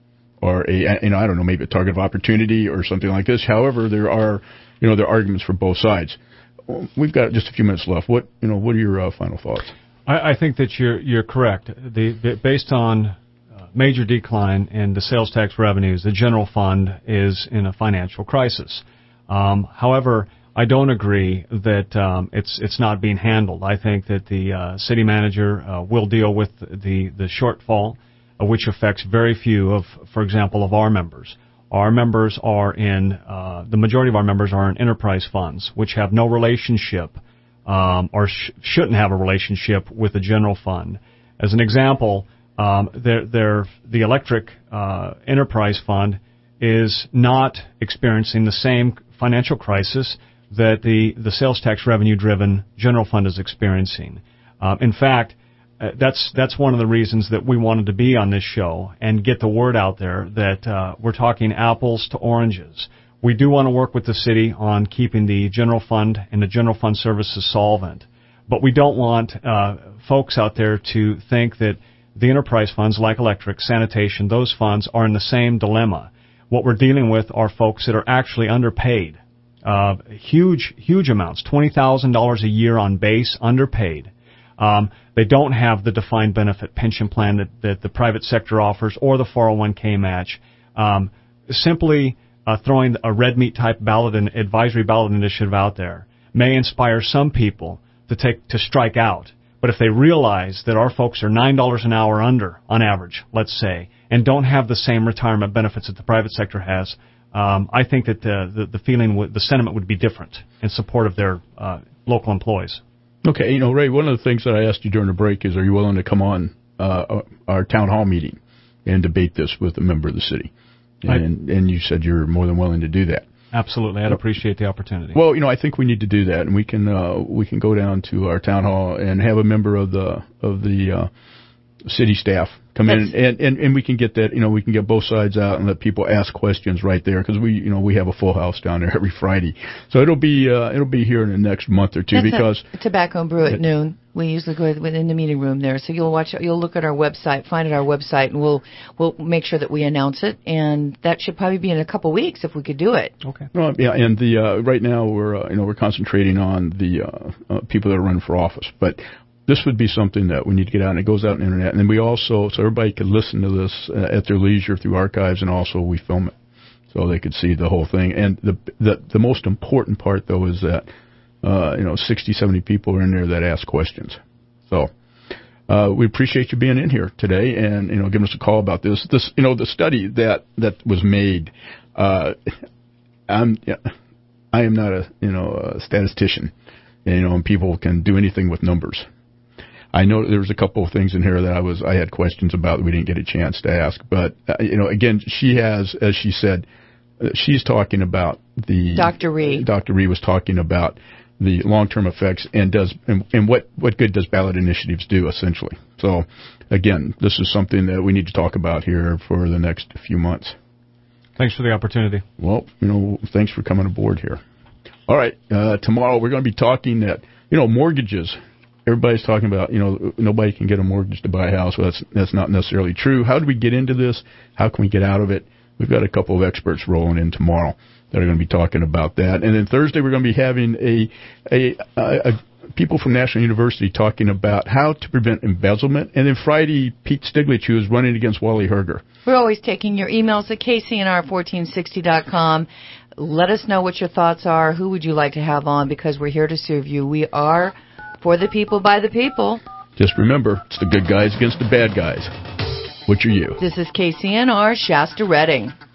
are a, you know, I don't know, maybe a target of opportunity or something like this. However, there are, you know, there are arguments for both sides. We've got just a few minutes left. What, you know, what are your uh, final thoughts? I, I think that you're you're correct. The, the based on uh, major decline in the sales tax revenues, the general fund is in a financial crisis. Um, however, I don't agree that um, it's it's not being handled. I think that the uh, city manager uh, will deal with the the shortfall, uh, which affects very few of, for example, of our members. Our members are in, uh, the majority of our members are in enterprise funds, which have no relationship, um, or sh- shouldn't have a relationship with the general fund. As an example, um, they're, they're, the electric uh, enterprise fund is not experiencing the same financial crisis that the, the sales tax revenue-driven general fund is experiencing. Uh, in fact, Uh, that's that's one of the reasons that we wanted to be on this show and get the word out there that uh, we're talking apples to oranges. We do want to work with the city on keeping the general fund and the general fund services solvent, but we don't want uh, folks out there to think that the enterprise funds like electric, sanitation, those funds are in the same dilemma. What we're dealing with are folks that are actually underpaid, uh, huge huge amounts, twenty thousand dollars a year on base, underpaid. Um, they don't have the defined benefit pension plan that, that the private sector offers or the four oh one k match. Um, simply uh, throwing a red meat type ballot and advisory ballot initiative out there may inspire some people to take to strike out. But if they realize that our folks are nine dollars an hour under on average, let's say, and don't have the same retirement benefits that the private sector has, um, I think that the, the, the feeling, would, the sentiment would be different in support of their uh, local employees. Okay, you know, Ray, one of the things that I asked you during the break is, are you willing to come on uh, our town hall meeting and debate this with a member of the city? And, I, and you said you're more than willing to do that. Absolutely, I'd appreciate the opportunity. Well, you know, I think we need to do that, and we can uh, we can go down to our town hall and have a member of the of the uh, city staff come That's, in, and, and and we can get that. You know, we can get both sides out and let people ask questions right there, because we you know we have a full house down there every Friday, so it'll be uh, it'll be here in the next month or two. That's because a Tobacco and Brew at it, noon. We usually go within the meeting room there, so you'll watch. You'll look at our website, find it our website, and we'll we'll make sure that we announce it. And that should probably be in a couple weeks if we could do it. Okay. Well, yeah, and the uh, right now we're uh, you know we're concentrating on the uh, uh, people that are running for office, but this would be something that we need to get out, and it goes out on the internet, and then we also so everybody could listen to this uh, at their leisure through archives, and also we film it so they could see the whole thing. And the the the most important part though is that. Uh, you know, sixty, seventy people are in there that ask questions. So, uh, we appreciate you being in here today and, you know, giving us a call about this. This, you know, the study that, that was made, uh, I'm, I am not a, you know, a statistician. and, you know, and people can do anything with numbers. I know there was a couple of things in here that I was I had questions about that we didn't get a chance to ask, but uh, you know, again, she has, as she said, uh, she's talking about the Doctor Ree. Doctor Ree was talking about the long-term effects and does and, and what what good does ballot initiatives do essentially. So again, this is something that we need to talk about here for the next few months. Thanks for the opportunity. Well, you know, thanks for coming aboard here. All right, uh, tomorrow we're going to be talking that you know mortgages. Everybody's talking about, you know, nobody can get a mortgage to buy a house. Well, that's, that's not necessarily true. How do we get into this? How can we get out of it? We've got a couple of experts rolling in tomorrow that are going to be talking about that. And then Thursday, we're going to be having a, a, a, a people from National University talking about how to prevent embezzlement. And then Friday, Pete Stiglich, who is running against Wally Herger. We're always taking your emails at K C N R fourteen sixty dot com. Let us know what your thoughts are. Who would you like to have on? Because we're here to serve you. We are for the people, by the people. Just remember, it's the good guys against the bad guys. Which are you? This is K C N R Shasta Redding.